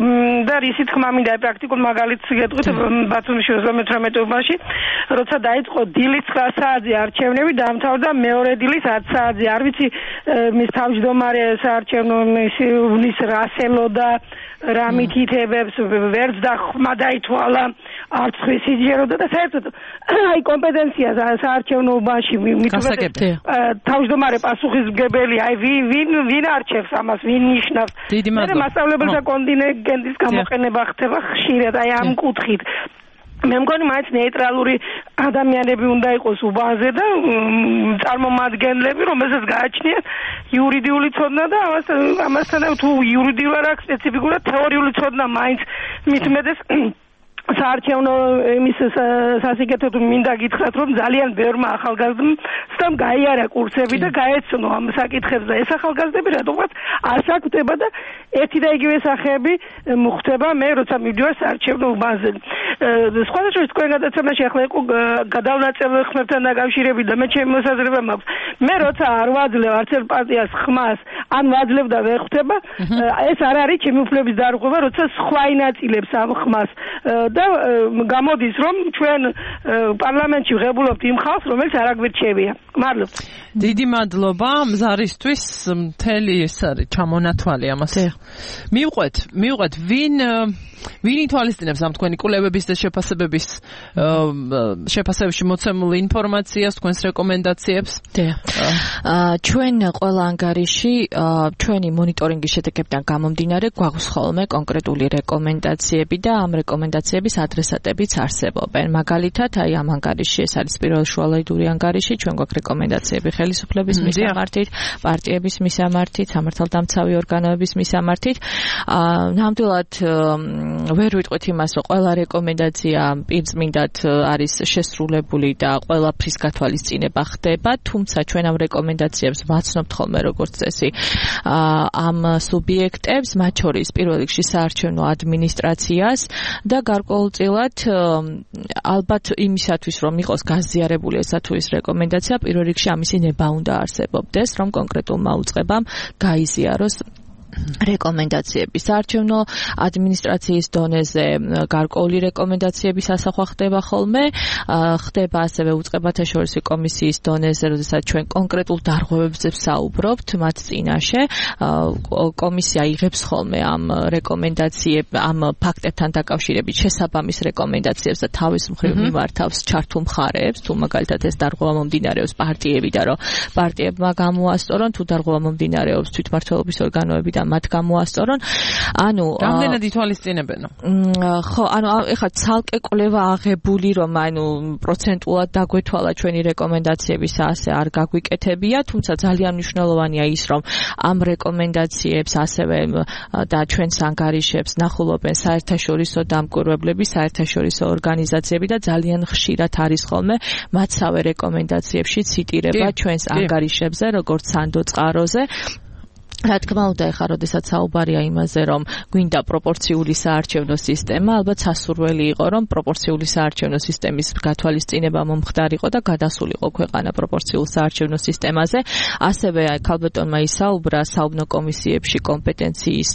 და რისი თქმა მინდა პრაქტიკულ მაგალითს გეტყვით ბათუმში ოცდამეთვრამეტეობაში, როცა დაიწყო დილის ცხრა საათზე არჩევნები, დამთავრდა მეორე დილის ათ საათზე. არ ვიცი მის თავმჯდომარე საარჩევნო მის რასელო და რა მითითებებს ვერც და ხმა დაითვალა, არც ხისიჯეროდა და საერთოდ აი კომპეტენცია საარჩევნობაში მithumetes თავმჯდომარე პასუხისმგებელი, აი ვინ ვინ არჩევს ამას, ვინ ნიშნავს. მე მასწავლებელთა კონტინგენტის გამოყენება ხდება ხშირად აი ამ კუთხით. მე მგონი მაინც ნეიტრალური ადამიანები უნდა იყოს უბანზე და წარმომადგენლები, რომელსაც გააჩნიათ იურიდიული ცოდნა და ამასთან თუ იურიდიულ არ აქვს სპეციფიკურად თეორიული ცოდნა მაინც მithumetes საარჩევნო იმის სასიკეთოდ მინდა გითხრათ, რომ ძალიან ბევრმა ახალგაზრდამ გაიარა კურსები და გაეცნო ამ საკითხებს და ეს ახალგაზრდები რატომაც არ საკვდება და ერთი და იგივე სახეები მოხდება მე როცა მივდივარ საარჩევნო უბანზე. სხვადასხვა თქვენ გადაცემაში ახლა იყო გადავნაწილე ხმებთან დაკავშირებით და მე ჩემი მოსაზრება მაქვს. მე როცა არ ვაძლევ არც ერთ პარტიას ხმას, ან ვაძლევ და ვერ ხვდება, ეს არ არის ჩემი უფლების დარღვევა, როცა სხვა ინაწილებს ამ ხმას. და გამოდის რომ ჩვენ პარლამენტში ვღებულობთ იმ ხალხს, რომელიც არ აგვირჩევია. მადლობთ. დიდი მადლობა მზარისთვის, მთელი ეს არის ჩამონათვალი ამას. მივყვეთ, მივყვეთ ვინ ვინ ითვალისწინებს ამ თქვენი კვლევების და შეფასებების შეფასებებში მოცემულ ინფორმაციას, თქვენს რეკომენდაციებს? ჩვენ ყველა ანგარიში ჩვენი მონიტორინგის შედეგებიდან გამომდინარე გვაქვს ხოლმე კონკრეტული რეკომენდაციები და ამ რეკომენდაციების ადრესატებიც არსებობენ. მაგალითად, აი ამ ანგარიში ეს არის პირველი შუალედური ანგარიში, ჩვენ გვაქვს რეკომენდაციები ხელისუფლების მისამართით, პარტიების მისამართით, სამართალდამცავი ორგანოების მისამართით. ნამდვილად ვერ ვიტყვით იმას, რომ ყველა რეკომენდაცია პირწმინდად არის შესრულებული და ყველაფრის გათვალისწინება ხდება, თუმცა ჩვენ ამ რეკომენდაციებს ვაცნობთ ხოლმე როგორც წესი ამ სუბიექტებს, მათ შორის პირველ რიგში საარჩევნო ადმინისტრაციას და გარკვეულწილად ალბათ იმისათვის, რომ იყოს გაზიარებული ესა თუ ის რეკომენდაცია, პირველ რიგში ამისი ნება უნდა არსებობდეს, რომ კონკრეტულმა უწყებამ გაიზიაროს რეკომენდაციები საარჩევნო ადმინისტრაციის დონეზე გარკვეული რეკომენდაციების ასახვა ხდება ხოლმე, ხდება ასევე უწყებათა შორისი კომისიის დონეზე, როდესაც ჩვენ კონკრეტულ დარღვევებზე ვსაუბრობთ მათ წინაშე, კომისია იღებს ხოლმე ამ რეკომენდაციებს, ამ ფაქტებთან დაკავშირებით შესაბამის რეკომენდაციებს და თავის მხრივ მიმართავს ჩართულ მხარეებს, თუ მაგალითად ეს დარღვევა მომდინარეობს პარტიებიდან, რომ პარტიებმა გამოასწორონ, თუ დარღვევა მომდინარეობს თვითმმართველობის ორგანოებიდან მათ გამოასწორონ. ანუ რამდენად ითვალისწინებენო? ხო, ანუ ეხლა ცალკე კვლევა აღებული, რომ ანუ პროცენტულად დაგვეთვალა ჩვენი რეკომენდაციების ასე არ გაგვიკეთებია, თუმცა ძალიან მნიშვნელოვანია ის, რომ ამ რეკომენდაციებს ასევე და ჩვენს ანგარიშებს ნახულობენ საერთაშორისო დამკვირვებლები, საერთაშორისო ორგანიზაციები და ძალიან ხშირად არის ხოლმე მათსავე რეკომენდაციებში ციტირება ჩვენს ანგარიშებზე, როგორც სანდო წყაროზე. რა თქმა უნდა, ეხლა როდესაც საუბარია იმაზე, რომ გვინდა პროპორციული საარჩევნო სისტემა, ალბათ სასურველი იყო, რომ პროპორციული საარჩევნო სისტემის გათვალისწინება მომხდარიყო და გადასულიყო ქვეყანა პროპორციულ საარჩევნო სისტემაზე. ასევე ქალბატონმა ისაუბრა საუბნო კომისიებში კომპეტენციის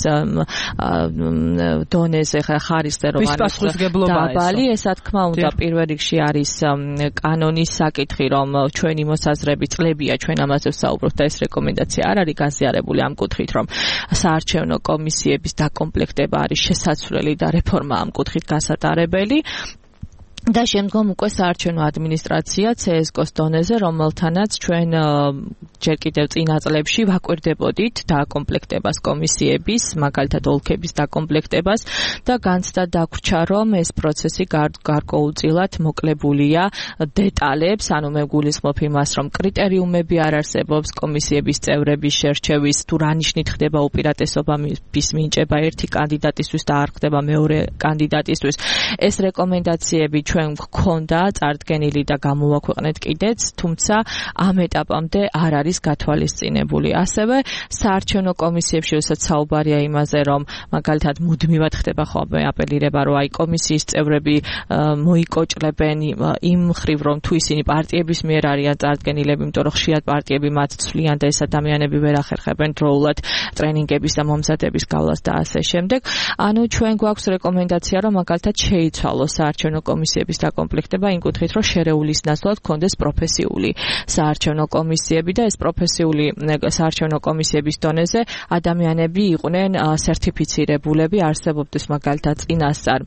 დონეზე ხარისზე, რომ არის დაბალი. ეს რა თქმა უნდა, პირველ რიგში არის კანონის საკითხი, რომ ჩვენი მოსაზრებით წლებია ჩვენ ამაზე ვსაუბრობთ და ეს რეკომენდაცია არ არის გაზიარებული ამ კუთხით, რომ საარჩევნო კომისიების დაკომპლექტება არის შესაძლებელი და რეფორმა ამ კუთხით გასატარებელი. და შემდგომ უკვე საარჩევნო ადმინისტრაცია ცე ეს კოს დონეზე, რომელთანაც ჩვენ ჯერ კიდევ წინა წლებში ვაკვირდებოდით დაკომპლექტებას კომისიების, მაგალითად ოლქების დაკომპლექტებას და განცდა დაგვრჩა, რომ ეს პროცესი გარკვეულწილად მოკლებულია დეტალებს, ანუ მე გულისხმობ იმას, რომ კრიტერიუმები არ არსებობს კომისიების წევრების შერჩევის, თუ რა ნიშნით ხდება უპირატესობის მინიჭება ერთი კანდიდატისთვის და არ ხდება მეორე კანდიდატისთვის. ეს რეკომენდაციები ჩვენ გვქონდა წარდგენილი და გამოვაქვეყნეთ კიდეც, თუმცა ამ ეტაპამდე არ არის გათვალისწინებული. ასევე საარჩევნო კომისიებში, როდესაც საუბარია იმაზე, რომ მაგალითად მუდმივად ხდება ხოლმე აპელირება, რომ აი კომისიის წევრები მოიკოჭლებენ იმ მხრივ, რომ თუ ისინი პარტიების მიერ არიან წარდგენილები, იმიტომ რომ ხშირად პარტიები მათ ცვლიან და ეს ადამიანები ვერ ახერხებენ დროულად ტრენინგების და მომზადების გავლას და ასე შემდეგ. ანუ ჩვენ გვაქვს რეკომენდაცია, რომ მაგალითად შეიცვალოს საარჩევნო კომისიების დაკომპლექტება იმ კუთხით, რომ შერეულის ნაცვლად კონდეს პროფესიული საარჩევნო კომისიები და ეს პროფესიული საარჩევნო კომისიების დონეზე ადამიანები იყვნენ სერტიფიცირებულები, არსებობდეს მაგალითად წინასწარ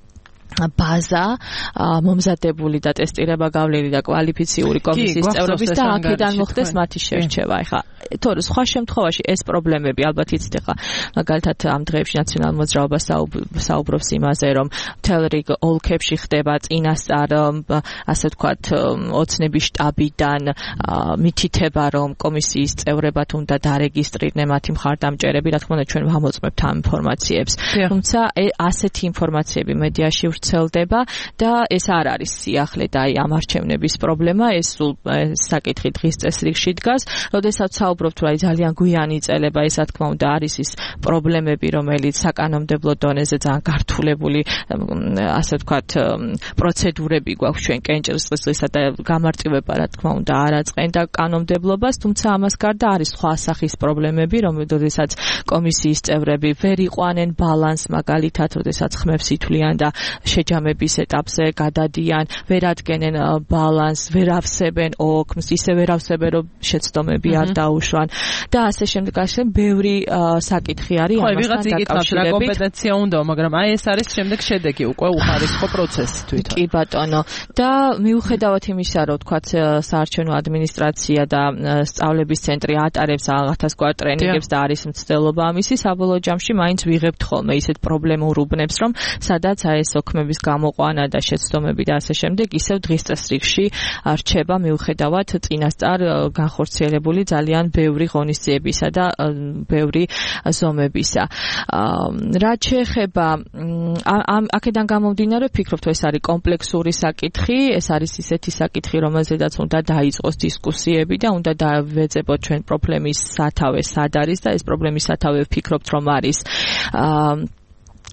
ბაზა მომზადებული და ტესტირება გავლილი და კვალიფიციური კომისიის წევრობის და აქედან მოხდეს მათი შერჩევა. ეხლა თორე სხვა შემთხვევაში ეს პრობლემები ალბათ იცით, ეხლა მაგალითად ამ დღეებში ნაციონალურ მოძრაობა საუბრობს იმაზე, რომ მთელ რიგ ოლქებში ხდება წინასწარ ასე ვთქვათ ოცნების შტაბიდან მითითება, რომ კომისიის წევრებად უნდა დარეგისტრირდნენ მათი მხარდამჭერები. რა თქმა უნდა, ჩვენ ვამოწმებთ ამ ინფორმაციებს, თუმცა ასეთი ინფორმაციები მედიაში ვრცელდება და ეს არ არის სიახლე და აი ამ არჩევნების პრობლემა, ეს სულ საკითხი დღის წესრიგში დგას. როდესაც საუბრობთ, რომ აი ძალიან გვიანი წელება, ეს რა თქმა უნდა არის ის პრობლემები, რომელიც საკანონმდებლო დონეზე ძალიან გართულებული, ასე ვთქვათ, პროცედურები გვაქვს ჩვენ კენჭისყრისა და გამარტივება, რა თქმა უნდა, არ აწყენდა კანონმდებლობას, თუმცა ამას გარდა არის სხვა სახის პრობლემები, რომელსაც კომისიის წევრები ვერ იყვანენ ბალანს, მაგალითად, როდესაც ხმებს ითვლიან და შეჯამების ეტაპზე გადადიან, ვერ ადგენენ ბალანს, ვერ ავსებენ ოქმს, ისე ვერ ავსებენ, რომ შეცდომები არ დაუშვან და ასე შემდეგ. ასე ბევრი საკითხი არის ამასთან დაკავშირებით. კომპეტენცია უნდა, მაგრამ აი ეს არის შემდეგ შედეგი, უკვე უხარისხო პროცესი თვითონ. კი ბატონო. და მიუხედავად იმისა, რომ თქვათ საარჩევნო ადმინისტრაცია და სწავლების ცენტრი ატარებს ათასგვარ ტრენინგებს და არის მცდელობა ამისი, საბოლოო ჯამში მაინც ვიღებთ ხოლმე ისეთ პრობლემურ უბნებს, რომ სადაც აი ეს ოქმების გამოყვანა და შეცდომები და ასე შემდეგ ისევ დღის წესრიგში რჩება მიუხედავად წინასწარ განხორციელებული ძალიან ბევრი ღონისძიებისა და ბევრი ზომებისა. რაც შეეხება ამ აქედან გამომდინარე, ვფიქრობ, ეს არის კომპლექსური საკითხი, ეს არის ისეთი საკითხი, რომელზედაც უნდა დაიწყოს დისკუსიები და უნდა დავეძებოთ ჩვენ პრობლემის სათავე სად არის და ეს პრობლემის სათავე ვფიქრობთ, რომ არის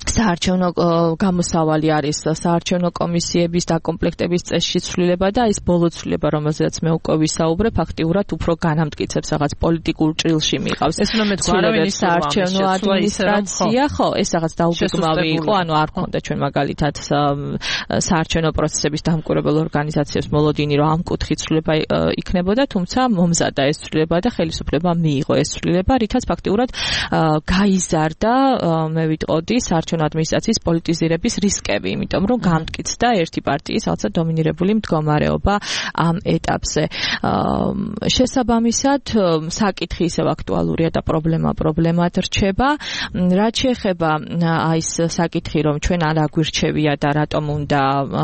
საარჩევნო გამოსავალი არის საარჩევნო კომისიების დაკომპლექტების წესში ცვლილება და ის ბოლო ცვლილება, რომელზეც მე უკვე ვისაუბრე, ფაქტიურად უფრო განამტკიცებს რაღაც პოლიტიკურ ჭრილში მიყავს. ეს უნდა მეთქვა, არავინ საარჩევნო ადმინისტრაცია, ხო, ეს რაღაც დაუგეგმავი იყო, ანუ არ ქონდა ჩვენ მაგალითად საარჩევნო პროცესების დამკვირვებელ ორგანიზაციებს მოლოდინი, რომ ამ კუთხით ცვლილება იქნებოდა, თუმცა მომზადდა ეს ცვლილება და ხელისუფლება მიიღო ეს ცვლილება, რითაც ფაქტიურად გაიზარდა, მე ვიტყოდი, საარჩევნო ადმინისტრაციის პოლიტიზირების რისკები, იმიტომ რომ გამტკიცდა ერთი პარტიის რაღაცა დომინირებული მდგომარეობა ამ ეტაპზე. შესაბამისად, საკითხი ისევ აქტუალურია და პრობლემა პრობლემად რჩება. რაც შეეხება აი ეს საკითხი, რომ ჩვენ არ აგვირჩევია და რატომ უნდა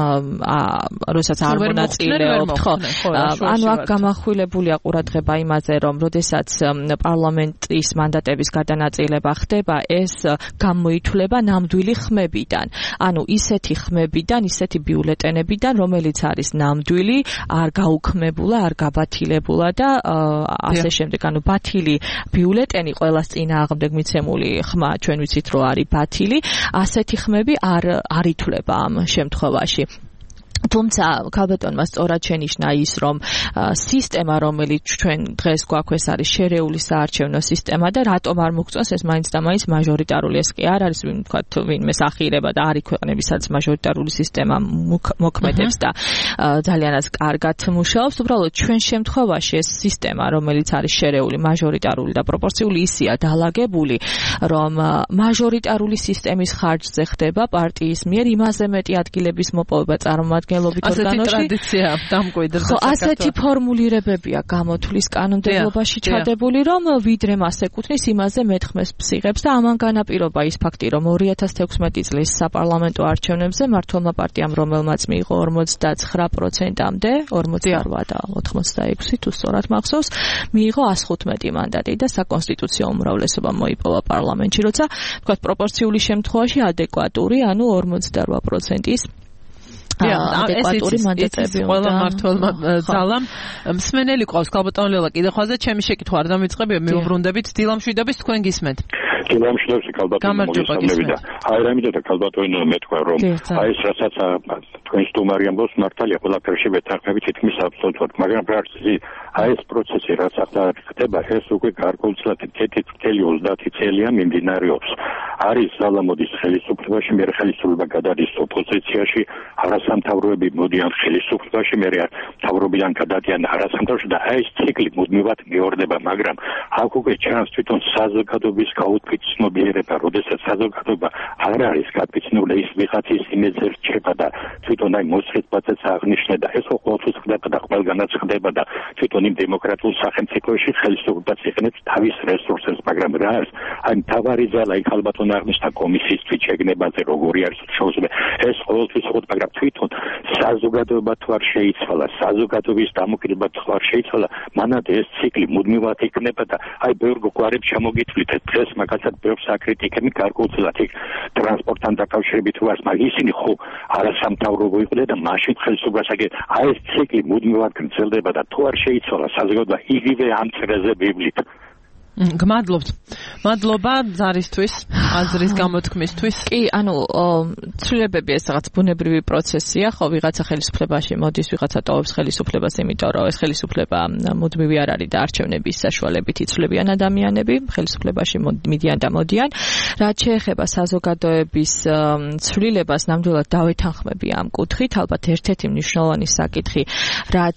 როდესაც არ მონაწილეობთ, ხო? ანუ აქ გამახვილებულია ყურადღება იმაზე, რომ როდესაც პარლამენტის მანდატების გადანაწილება ხდება, ეს გამოითვლება ნამდვილი ხმებიდან. ანუ ისეთი ხმებიდან, ისეთი ბიულეტენებიდან, რომელიც არის ნამდვილი, არ გაუქმებულა, არ გაბათილებულა და ასე შემდეგ. ანუ ბათილი ბიულეტენი ყველას წინააღმდეგ მიცემული ხმა, ჩვენ ვიცით, რომ არის ბათილი, ასეთი ხმები არ არ ითვლება ამ შემთხვევაში. თუმცა ქალბატონმა სწორად შენიშნა ის, რომ სისტემა, რომელიც ჩვენ დღეს გვაქვს, ეს არის შერეული საარჩევნო სისტემა და რატომ არ მოგწონს ეს მაინც და მაინც მაჟორიტარული, ეს კი არ არის ვთქვათ ვინმე სახირება და არის ქვეყნები, სადაც მაჟორიტარული სისტემა მოქმედებს და ძალიანაც კარგად მუშაობს. უბრალოდ ჩვენ შემთხვევაში ეს სისტემა, რომელიც არის შერეული, მაჟორიტარული და პროპორციული, ისეა დალაგებული, რომ მაჟორიტარული სისტემის ხარჯზე ხდება პარტიის მიერ იმაზე მეტი ადგილების მოპოვება წარმოადგენს ასეთი ტრადიცია დამკვიდრდა საქართველოში. ასეთი ფორმულირებებია გამოთვლის კანონმდებლობაში ჩადებული, რომ ვიდრე მას ეკუთვნის, იმაზე მეტ ხმებს ფსიღებს და ამან განაპირობა ის ფაქტი, რომ ორი ათას თექვსმეტი წლის საპარლამენტო არჩევნებზე მართლმა პარტიამ, რომელმაც მიიღო ორმოცდაცხრა პროცენტამდე, ორმოცდაოთხ და ოცდაექვსი თუ სწორად მახსოვს, მიიღო ასი თხუთმეტი მანდატი და საკონსტიტუციო უმრავლესობა მოიპოვა პარლამენტში, როცა თქვათ პროპორციული შემთხვევაში ადეკვატური, ანუ ორმოცდარვა პროცენტის ადეკვატური მანდატები უნდა. ყველა მმართველმა ძალამ მსმენელი ყავს ქალბატონ ლელა, კიდე ხვალზე ჩემი შეკითხვა არ დამიწყებია, მეუბრუნდებით დილამშვიდობის თქვენ გისმენთ. დილამშვიდობის ქალბატონო მოგესალმები და აი რამითო ქალბატონო მეთქვა რომ აი ეს რასაც თქვენ სტუმარი ამბობს მართალია ყველაფერში ვეთანხმები თითქმის აბსოლუტურად, მაგრამ რაც აი ეს პროცესი რაც ახლა ხდება, ეს უკვე გარკვეულწილად თითქმის ოცდაათი წელია მიმდინარეობს. არის ზალა მოდის ხელისუფლებაში, მე ხელისუფლება გადადის ოპოზიციაში, არასამთავროები მოდიან ხელისუფლებაში, მე მთავრობიდან გადადიან არასამთავროებში და აი ეს ციკლი მუდმივად მეორდება, მაგრამ აქ უკვე ჩანს თვითონ საზოგადოების გაუთფიცნობიერება, როდესაც საზოგადოება არ არის გაფიცნებული, ის ვიღაცის იმედზე რჩება და თვითონ აი მოსხეთბაცეც აღნიშნე და ეს ყოველთვის ხდება და ყველგანაც ხდება და თვითონ იმ დემოკრატიულ სახელმწიფოში ხელისუფლებას იყენებს თავის რესურსებს, მაგრამ რა არის აი მთავარი ძალა იქ ალბათ აღნიშნა კომისიის თვითშეგნებაზე როგორი არის შეუძლია ეს ყოველთვის ხოთ, მაგრამ თვითონ საზოგადოება თუ არ შეიცვალა, საზოგადოების დამოკიდება თუ არ შეიცვალა, მანამდე ეს ციკლი მუდმივად იქნება და აი ბევრ გვარებს ჩამოგითვლით დღეს მაგალითად ბევრ საკრიტიკები გარკვეულწილად იქ ტრანსპორტთან დაკავშირებით თუ არის, მაგრამ ისინი ხო არასამთავრობო იყვნენ და მაშინ ხელისუფლებას აგე აი ეს ციკლი მუდმივად გრძელდება და თუ არ შეიცვალა საზოგადოება იგივე ამ წრეზე ვიბლით. გმადლობთ. მადლობა ზარისთვის, აზრის გამოთქმისთვის. კი, ანუ ცვლილებები ეს რაღაც ბუნებრივი პროცესია, ხო, ვიღაცა ხელისუფლებაში მოდის, ვიღაცა ტოვებს ხელისუფლებას, იმიტომ რომ ეს ხელისუფლება მუდმივი არ არის და არჩევნების საშუალებით იცვლებიან ადამიანები, ხელისუფლებაში მიდიან და მოდიან. რაც შეეხება საზოგადოების ცვლილებას, ნამდვილად დავეთანხმები ამ კუთხით, ალბათ ერთ-ერთი მნიშვნელოვანი საკითხი, რაც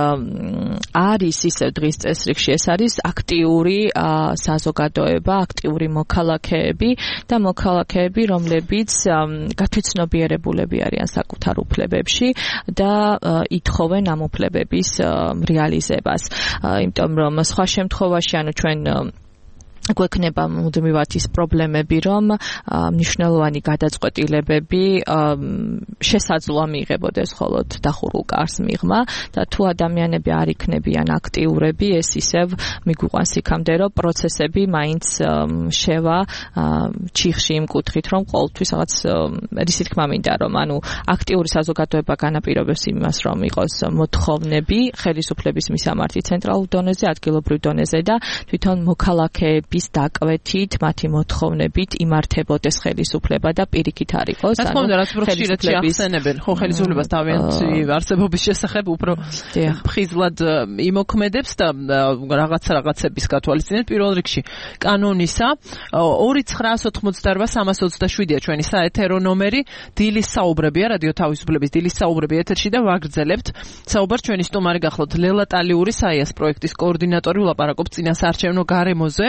არის ისევ დღის წესრიგში, ეს არის აქტიური საზოგადოება, აქტიური მოქალაქეები და მოქალაქეები, რომლებიც გათვითცნობიერებულები არიან საკუთარ უფლებებში და ითხოვენ ამ უფლებების რეალიზებას. იმიტომ რომ სხვა შემთხვევაში, ანუ ჩვენ გვექნება მუდმივად ის პრობლემები, რომ მნიშვნელოვანი გადაწყვეტილებები შესაძლოა მიიღებოდეს მხოლოდ დახურულ კარს მიღმა და თუ ადამიანები არ იქნებიან აქტიურები, ეს ისევ მიგვიყვანს იქამდე, რომ პროცესები მაინც შევა ჩიხში იმ კუთხით, რომ ყოველთვის რაღაც რის თქმა მინდა, რომ ანუ აქტიური საზოგადოება განაპირობებს იმას, რომ იყოს მოთხოვნები ხელისუფლების მისამართი ცენტრალურ დონეზე, ადგილობრივ დონეზე და თვითონ მოქალაქეები ხელისუფლების დაკვეთით, მათი მოთხოვნებით იმართებოდეს ხელისუფლება და პირიქით არ იყოს. ანუ თქმა უნდა, რაც უფრო ხშირად შეახსენებენ, ხო, ხელისუფლებას თავიანთი არსებობის შესახებ უფრო ხიზლად იმოქმედებს და რაღაც რაღაცების გათვალისწინებთ. პირველ რიგში კანონისა ორი ცხრაას ოთხმოცდაორბა სამას ოცდაშვიდია ჩვენი საეთერო ნომერი, დილის საუბრებია, რადიო თავისუფლების დილის საუბრები ეთერში და ვაგრძელებთ. საუბარ ჩვენი სტუმარი გახლავთ ლელა ტალიური, საიას პროექტის კოორდინატორი, ვლაპარაკობთ წინასაარჩევნო გარემოზე.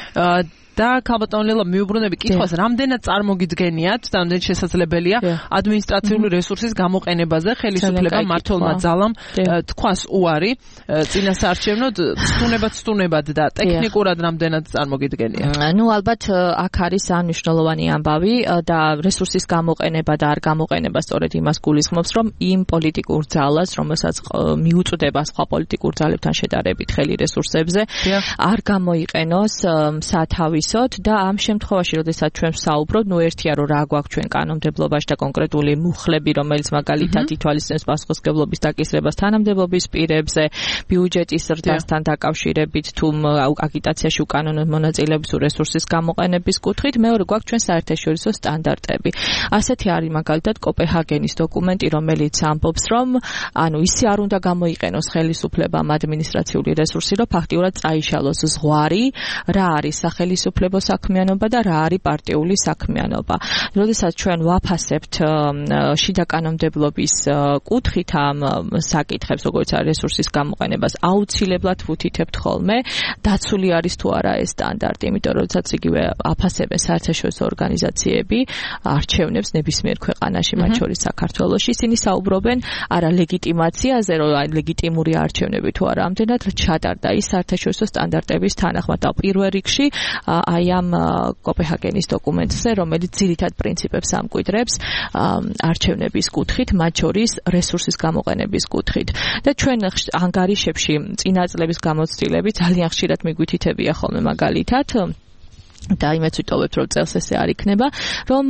და ქალბატონელა მიუბრუნები კითხვას, რამდენად წარმოგიდგენიათ, რამდენად შესაძლებელია ადმინისტრაციული რესურსის გამოყენებაზე ხელისუფლება მმართველმა ძალამ თქვას უარი წინასაარჩევნოდ სტუნებად სტუნებად და ტექნიკურად რამდენად წარმოგიდგენიათ? ნუ ალბათ აქ არის მნიშვნელოვანი ამბავი და რესურსის გამოყენება და არ გამოყენება სწორედ იმას გულისხმობს, რომ იმ პოლიტიკურ ძალას, რომელსაც მიუწვდება სხვა პოლიტიკურ ძალებთან შედარებით ხელი რესურსებზე, არ გამოიყენოს სათავის და ამ შემთხვევაში, როდესაც ჩვენ ვსაუბრობთ, ნუ ერთია რომ რა გვაქვს ჩვენ კანონმდებლობაში და კონკრეტული მუხლები, რომელიც მაგალითად ითვალისწინებს პასუხისმგებლობის დაკისრებას თანამდებობის პირებზე, ბიუჯეტის ზრდასთან დაკავშირებით თუ აგიტაციაში უკანონოდ მონაწილეობის რესურსის გამოყენების კუთხით, მეორე გვაქვს ჩვენ საერთაშორისო სტანდარტები. ასეთი არის მაგალითად კოპენჰაგენის დოკუმენტი, რომელიც ამბობს, რომ ანუ ისე არ უნდა გამოიყენოს ხელისუფლებამ ადმინისტრაციული რესურსი, რომ ფაქტიურად წაიშალოს ზღვარი, რა არის სახელმწიფო საქმიანობა და რა არის პარტიული საქმიანობა. როდესაც ჩვენ ვაფასებთ შიდა კანონმდებლობის კუთხით ამ საკითხებს, როგორც არის რესურსის გამოყენებას, აუცილებლად ვუთითებთ ხოლმე, დაცული არის თუ არა ეს სტანდარტი, იმიტომ რომ როდესაც იგივე აფასებენ საერთაშორისო ორგანიზაციები, არჩევნებს ნებისმიერ ქვეყანაში, მათ შორის საქართველოში, ისინი საუბრობენ არა ლეგიტიმაციაზე, რომ ლეგიტიმური არჩევნები თუ არა, ამდენად ჩატარდა ის საერთაშორისო სტანდარტების თანახმად. პირველ რიგში აი ამ კოპენჰაგენის დოკუმენტზე, რომელიც ძირითად პრინციპებს ამკვიდრებს არჩევნების კუთხით, მათ შორის რესურსის გამოყენების კუთხით. და ჩვენ ანგარიშებში წინა წლების გამოცდილები ძალიან ხშირად მიგვითითებია ხოლმე მაგალითად და იმეც ვიტოვებთ, რომ წელს ესე არ იქნება, რომ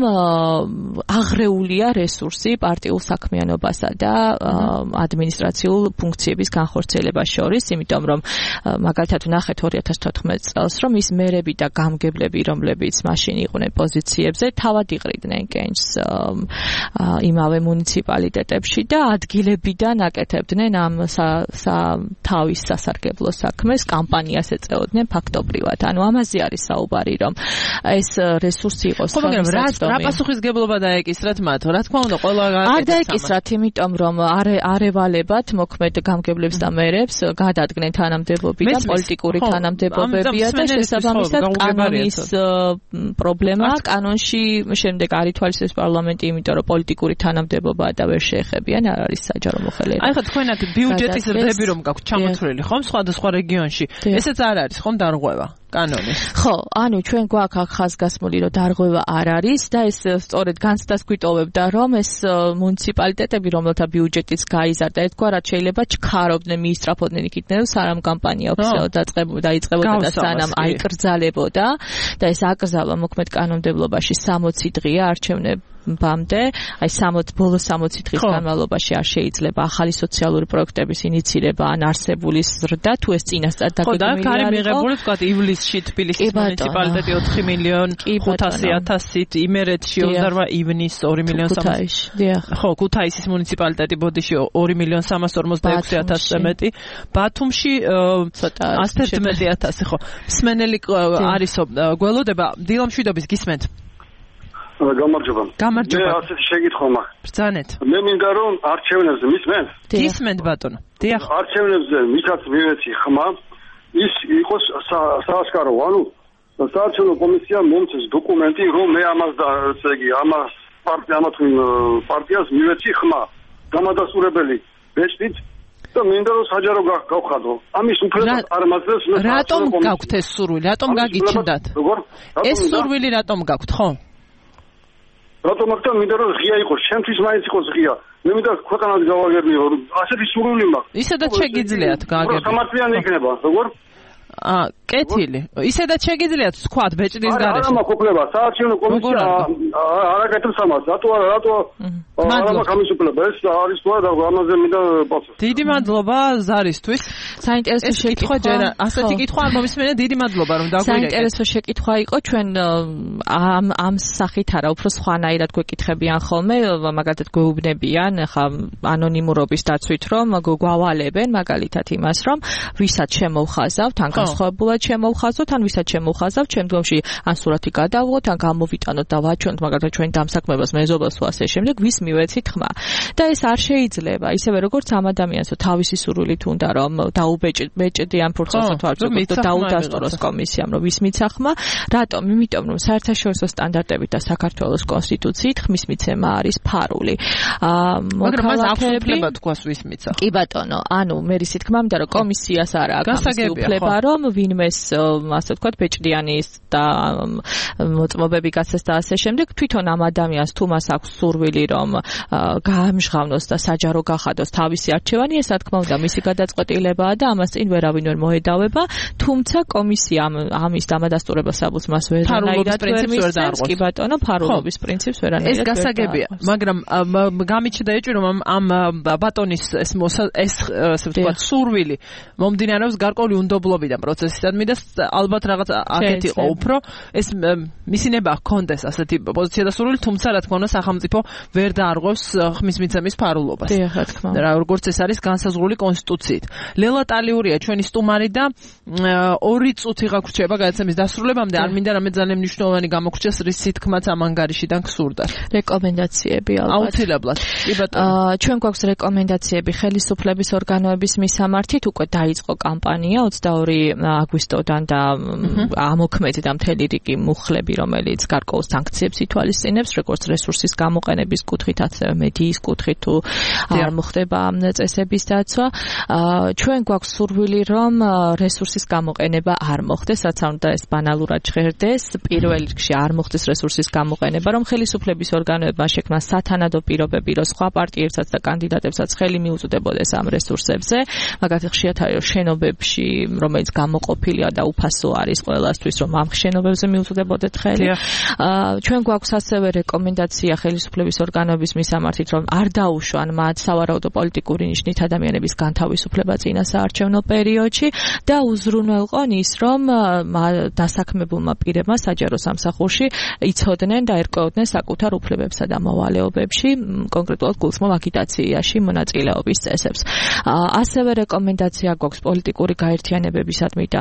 აღრეულია რესურსი პარტიულ საქმიანობასა და ადმინისტრაციულ ფუნქციების განხორციელებას შორის, იმიტომ რომ მაგალითად ნახეთ ორი ათას თოთხმეტ წელს, რომ ის მერები და გამგებლები, რომლებიც მაშინ იყვნენ პოზიციებზე, თავად იყრიდნენ კენჭს იმავე მუნიციპალიტეტებში და ადგილებიდან აკეთებდნენ ამ თავის სასარგებლო საქმეს, კამპანიას ეწეოდნენ ფაქტობრივად. ანუ ამაზე არის საუბარი, რომ ეს რესურსი იყოს ხო, მაგრამ რა რა პასუხისგებლობა დაეკისრათ მათ? რა თქმა უნდა, ყველა არ დაეკისრათ, იმიტომ რომ არ ევალებათ მოქმედ გამგებლებს და მერებს გადადგნენ თანამდებობი და პოლიტიკური თანამდებობებია და შესაბამისად კანონის პრობლემა კანონში შემდეგ არ ითვალისწინებს პარლამენტი, იმიტომ რომ პოლიტიკური თანამდებობაა და ვერ შეეხებიან, არ არის საჯარო მოხელეება. აი ხო, თქვენ აქ ბიუჯეტის ზრდები რომ გაქვთ ჩამოთვლილი ხომ სხვადასხვა რეგიონში, ესეც არ არის ხომ დარღვევა? კანონის. ხო, ანუ ჩვენ გვაქვს აქ ხაზგასმული, რომ დარღვევა არ არის და ეს სწორედ განცდას გვიტოვებდა, რომ ეს მუნიციპალიტეტები, რომელთა ბიუჯეტიც გაიზარდა, ერთგვარად შეიძლება ჩქარობდნენ, მიისწრაფოდნენ იქიდან, სანამ კამპანია ოფიციალურად დაიწყებოდა და სანამ აიკრძალებოდა და ეს აკრძალვა მოქმედ კანონმდებლობაში სამოცი დღეა არჩევნები ბამდე, აი სამოცი ბოლო სამოცი დღის განმავლობაში არ შეიძლება ახალი სოციალური პროექტების ინიცირება ან არსებული ზრდა, თუ ეს წინასწარ დაგვიდმილი არის. ხო, და არის მიღებული, ვთქვათ, ივლისში თბილისის მუნიციპალიტეტი ოთხი მილიონი ხუთასი ათასით, იმერეთში ოცდაორბა ივნისს ორი მილიონი სამასი. ხო, ქუთაისის მუნიციპალიტეტი ბოდიში ორი მილიონი სამას ორმოცდაექვსი ათასზე მეტი, ბათუმში ასი მეტი ათასი, ხო. მსმენელი არისო, გველოდება, დილამშვიდობის გისმენთ. გამარჯობა. გამარჯობა. მე ასეთი შეკითხვა მაქვს. ბრძანეთ. მე მინდა რომ არჩევნებზე მისმენთ? გისმენთ ბატონო. დიახ. არჩევნებზე მითაც მივეცი ხმა, ის იყოს საასკარო, ანუ საარჩევნო კომისიამ მომწეს დოკუმენტი, რომ მე ამას და ესე იგი ამას პარტიამ პარტიას მივეცი ხმა, გამადასტურებელი ბეჭდით და მინდა რომ საჯარო გავხადო. ამის უფლებას არ მაძლევს მე. რატომ გაქვთ ეს სურვილი? რატომ გაგიჩნდათ? ეს სურვილი რატომ გაქვთ, ხო? რატომ აქ და მინდა რომ ღია იყოს, ჩემთვის მაინც იყოს ღია. მე მინდა ქვეყანას გავაგებინო, ასეთი სურვილი მაქვს. ისედაც შეგიძლიათ გააგებინო. სამართლიანი იქნება, როგორ? აა, კეთილი. ისედაც შეგიძლიათ თქვათ ბეჭდის გარეშე. არა მაქვს უფლება, საარჩევნო კომისია არ აკეთებს ამას. რატო რატო არა მაქვს ამის უფლება? ეს არის თუ არა, ამაზე მინდა პასუხი. დიდი მადლობა ზარისთვის. საინტერესო შეკითხვა ჯერ ასეთი კითხვა არ მომისმენა დიდი მადლობა რომ დაგვირეკეთ. საინტერესო შეკითხვა იყო ჩვენ ამ ამ სახით არა უფრო სხვანაირად გვეკითხებიან ხოლმე მაგალითად გვეუბნებიან ხა ანონიმურობის დაცვით რომ გვავალებენ მაგალითად იმას რომ ვისაც შემოვხაზავთ ან განსხვავებულად შემოვხაზოთ ან ვისაც შემოვხაზავთ შემდგომში ან სურათი გადავღოთ ან გამოვიტანოთ და ვაჩვენოთ მაგალითად ჩვენ დამსაქმებას მეზობელს თუ ასე შემდეგ ვის მივეცით ხმა და ეს არ შეიძლება ისევე როგორც ამ ადამიანს თავისი სურვილით უნდა რომ დაუბეჭდიან ფურცელს თვალწინ და დაუდასტუროს კომისიამ რომ ვის მიცა ხმა რატომ იმიტომ რომ საერთაშორისო სტანდარტებით და საქართველოს კონსტიტუციით ხმის მიცემა არის ფარული მაგრამ მას აქვს უფლება თქვას ვის მიცა კი ბატონო ანუ მე რისით ხმა მინდა რომ კომისიას არა აქვს უფლება რომ ვინმეს ასე ვთქვათ ბეჭდიანის და მოწმობები გაცეს და ასე შემდეგ თვითონ ამ ადამიანს თუ მას აქვს სურვილი რომ გაამჟღავნოს და საჯარო გახადოს თავისი არჩევანი ეს რა თქმა უნდა მისი გადაწყვეტილებაა და ამას წინ ვერავინ ვერ მოედავება თუმცა კომისია ამის დამადასტურებას აბუს მას ვერანაირად ვერ მისცემს კი ბატონო ფარულობის პრინციპს ვერანაირად ეს გასაგებია მაგრამ გამიჩნდა ეჭვი რომ ამ ბატონის ეს ეს ასე ვთქვათ სურვილი მომდინარეობს გარკვეული უნდობლობიდან პროცესისადმი და ალბათ რაღაც აქეთ იყო უფრო ეს მისინება ჰქონდეს ასეთი პოზიცია და სურვილი თუმცა რა თქმა უნდა სახელმწიფო ვერ დაარღვევს ხმის მიცემის ფარულობას რა თქმა უნდა რა როგორც ეს არის განსაზღვრული კონსტიტუციით ლელა ტალიურია ჩვენი სტუმარი და ორი წუთი გაგვრჩება გადაცემის დასრულებამდე არ მინდა რამე ძალიან მნიშვნელოვანი გამოგვრჩეს რის სითქმაც ამ ანგარიშიდან გსურდა რეკომენდაციები ალბათ აუცილებლად კი ბატონო ჩვენ გვაქვს რეკომენდაციები ხელისუფლების ორგანოების მისამართით უკვე დაიწყო კამპანია ოცდაორი აგვისტოდან და ამოქმედდა მთელი რიგი მუხლები რომელიც გარკვეულ სანქციებს ითვალისწინებს როგორც რესურსის გამოყენების კუთხით ასევე მედიის კუთხით თუ არ მოხდება წესების დაცვა ჩვენ გვაქვს სურვილი რომ რესურსის გამოყენება არ მოხდეს რაც არ უნდა ეს ბანალურად ჟღერდეს პირველ რიგში არ მოხდეს რესურსის გამოყენება რომ ხელისუფლების ორგანოებმა შექმნას სათანადო პირობები რომ სხვა პარტიებსაც და კანდიდატებსაც ხელი მიუწვდებოდეს ამ რესურსებზე მაგალითად ხშირად არის შენობებში რომელიც გამოყოფილია და უფასო არის ყველასთვის რომ ამ შენობებზე მიუწვდებოდეთ ხელი ჩვენ გვაქვს ასევე რეკომენდაცია ხელისუფლების ორგანოების მისამართით რომ არ დაუშვან მათ სავარაუდო პოლიტიკური ნიშნით ადამიანების განთავისუფლება წინა საარჩევნო პერიოდში და უზრუნველყონ ის რომ დასაქმებულმა პირებმა საჯარო სამსახურში იცოდნენ და ერკვეოდნენ საკუთარ უფლებებსა და მოვალეობებში კონკრეტულად გულისხმობ აგიტაციაში მონაწილეობის წესებს ასევე რეკომენდაცია გვაქვს პოლიტიკური გაერთიანებებისადმი და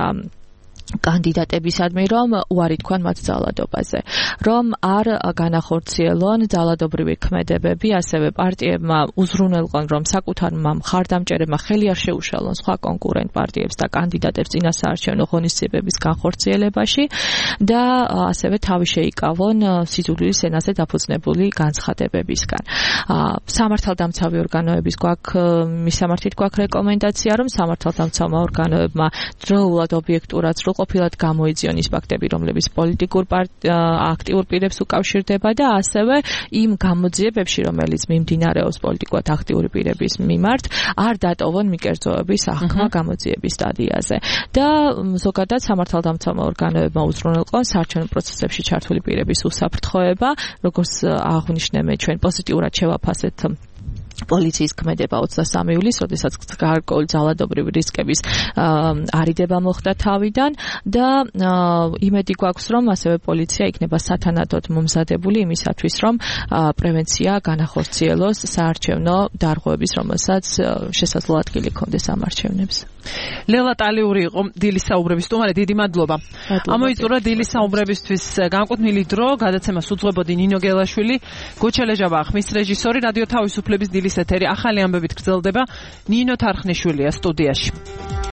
კანდიდატებისადმი რომ უარი თქვან მათ ძალადობაზე რომ არ განახორციელონ ძალადობრივი ქმედებები ასევე პარტიებმა უზრუნველყონ რომ საკუთარ მხარდამჭერებმა ხელი არ შეუშალონ სხვა კონკურენტ პარტიებს და კანდიდატებს წინასაარჩევნო ღონისძიებების განხორციელებაში და ასევე თავი შეიკავონ სიძულვილის ენაზე დაფუძნებული განცხადებებისგან სამართალდამცავი ორგანოების გვაქვს მისამართით გვაქვს რეკომენდაცია რომ სამართალდამცავმა ორგანოებმა დროულად ობიექტურად ყოფილად გამოიძიონ ის ფაქტები, რომლებიც პოლიტიკურ აქტიურ პირებს უკავშირდება და ასევე იმ გამოძიებებში, რომელიც მიმდინარეობს პოლიტიკურად აქტიური პირების მიმართ, არ დატოვონ მიკერძოების აღქმა გამოძიების სტადიაზე. და ზოგადად სამართალდამცავმა ორგანოებმა უზრუნველყონ საარჩევნო პროცესებში ჩართული პირების უსაფრთხოება, როგორც აღვნიშნებთ ჩვენ პოზიტიურად შევაფასეთ პოლიციის ქმედება ოცდასამი ივლისს, როდესაც გარკვეული ძალადობრივი რისკების არიდება მოხდა თავიდან და იმედი გვაქვს, რომ ასევე პოლიცია იქნება სათანადოდ მომზადებული იმისათვის, რომ პრევენცია განახორციელოს საარჩევნო დარღვევების, რომელსაც შესაძლოა ადგილი ჰქონდეს ამ არჩევნებს. ლელა ტალიური იყო დილის საუბრების სტუმარი, დიდი მადლობა. ამოიწურა დილის საუბრებისთვის განკუთვნილი დრო, გადაცემას უძღვებოდი ნინო გელაშვილი, გოჩელეჟაბა ხმის რეჟისორი, რადიო თავისუფლების დილის ეთერი ახალი ამბებით გრძელდება. ნინო თარხნიშვილია სტუდიაში.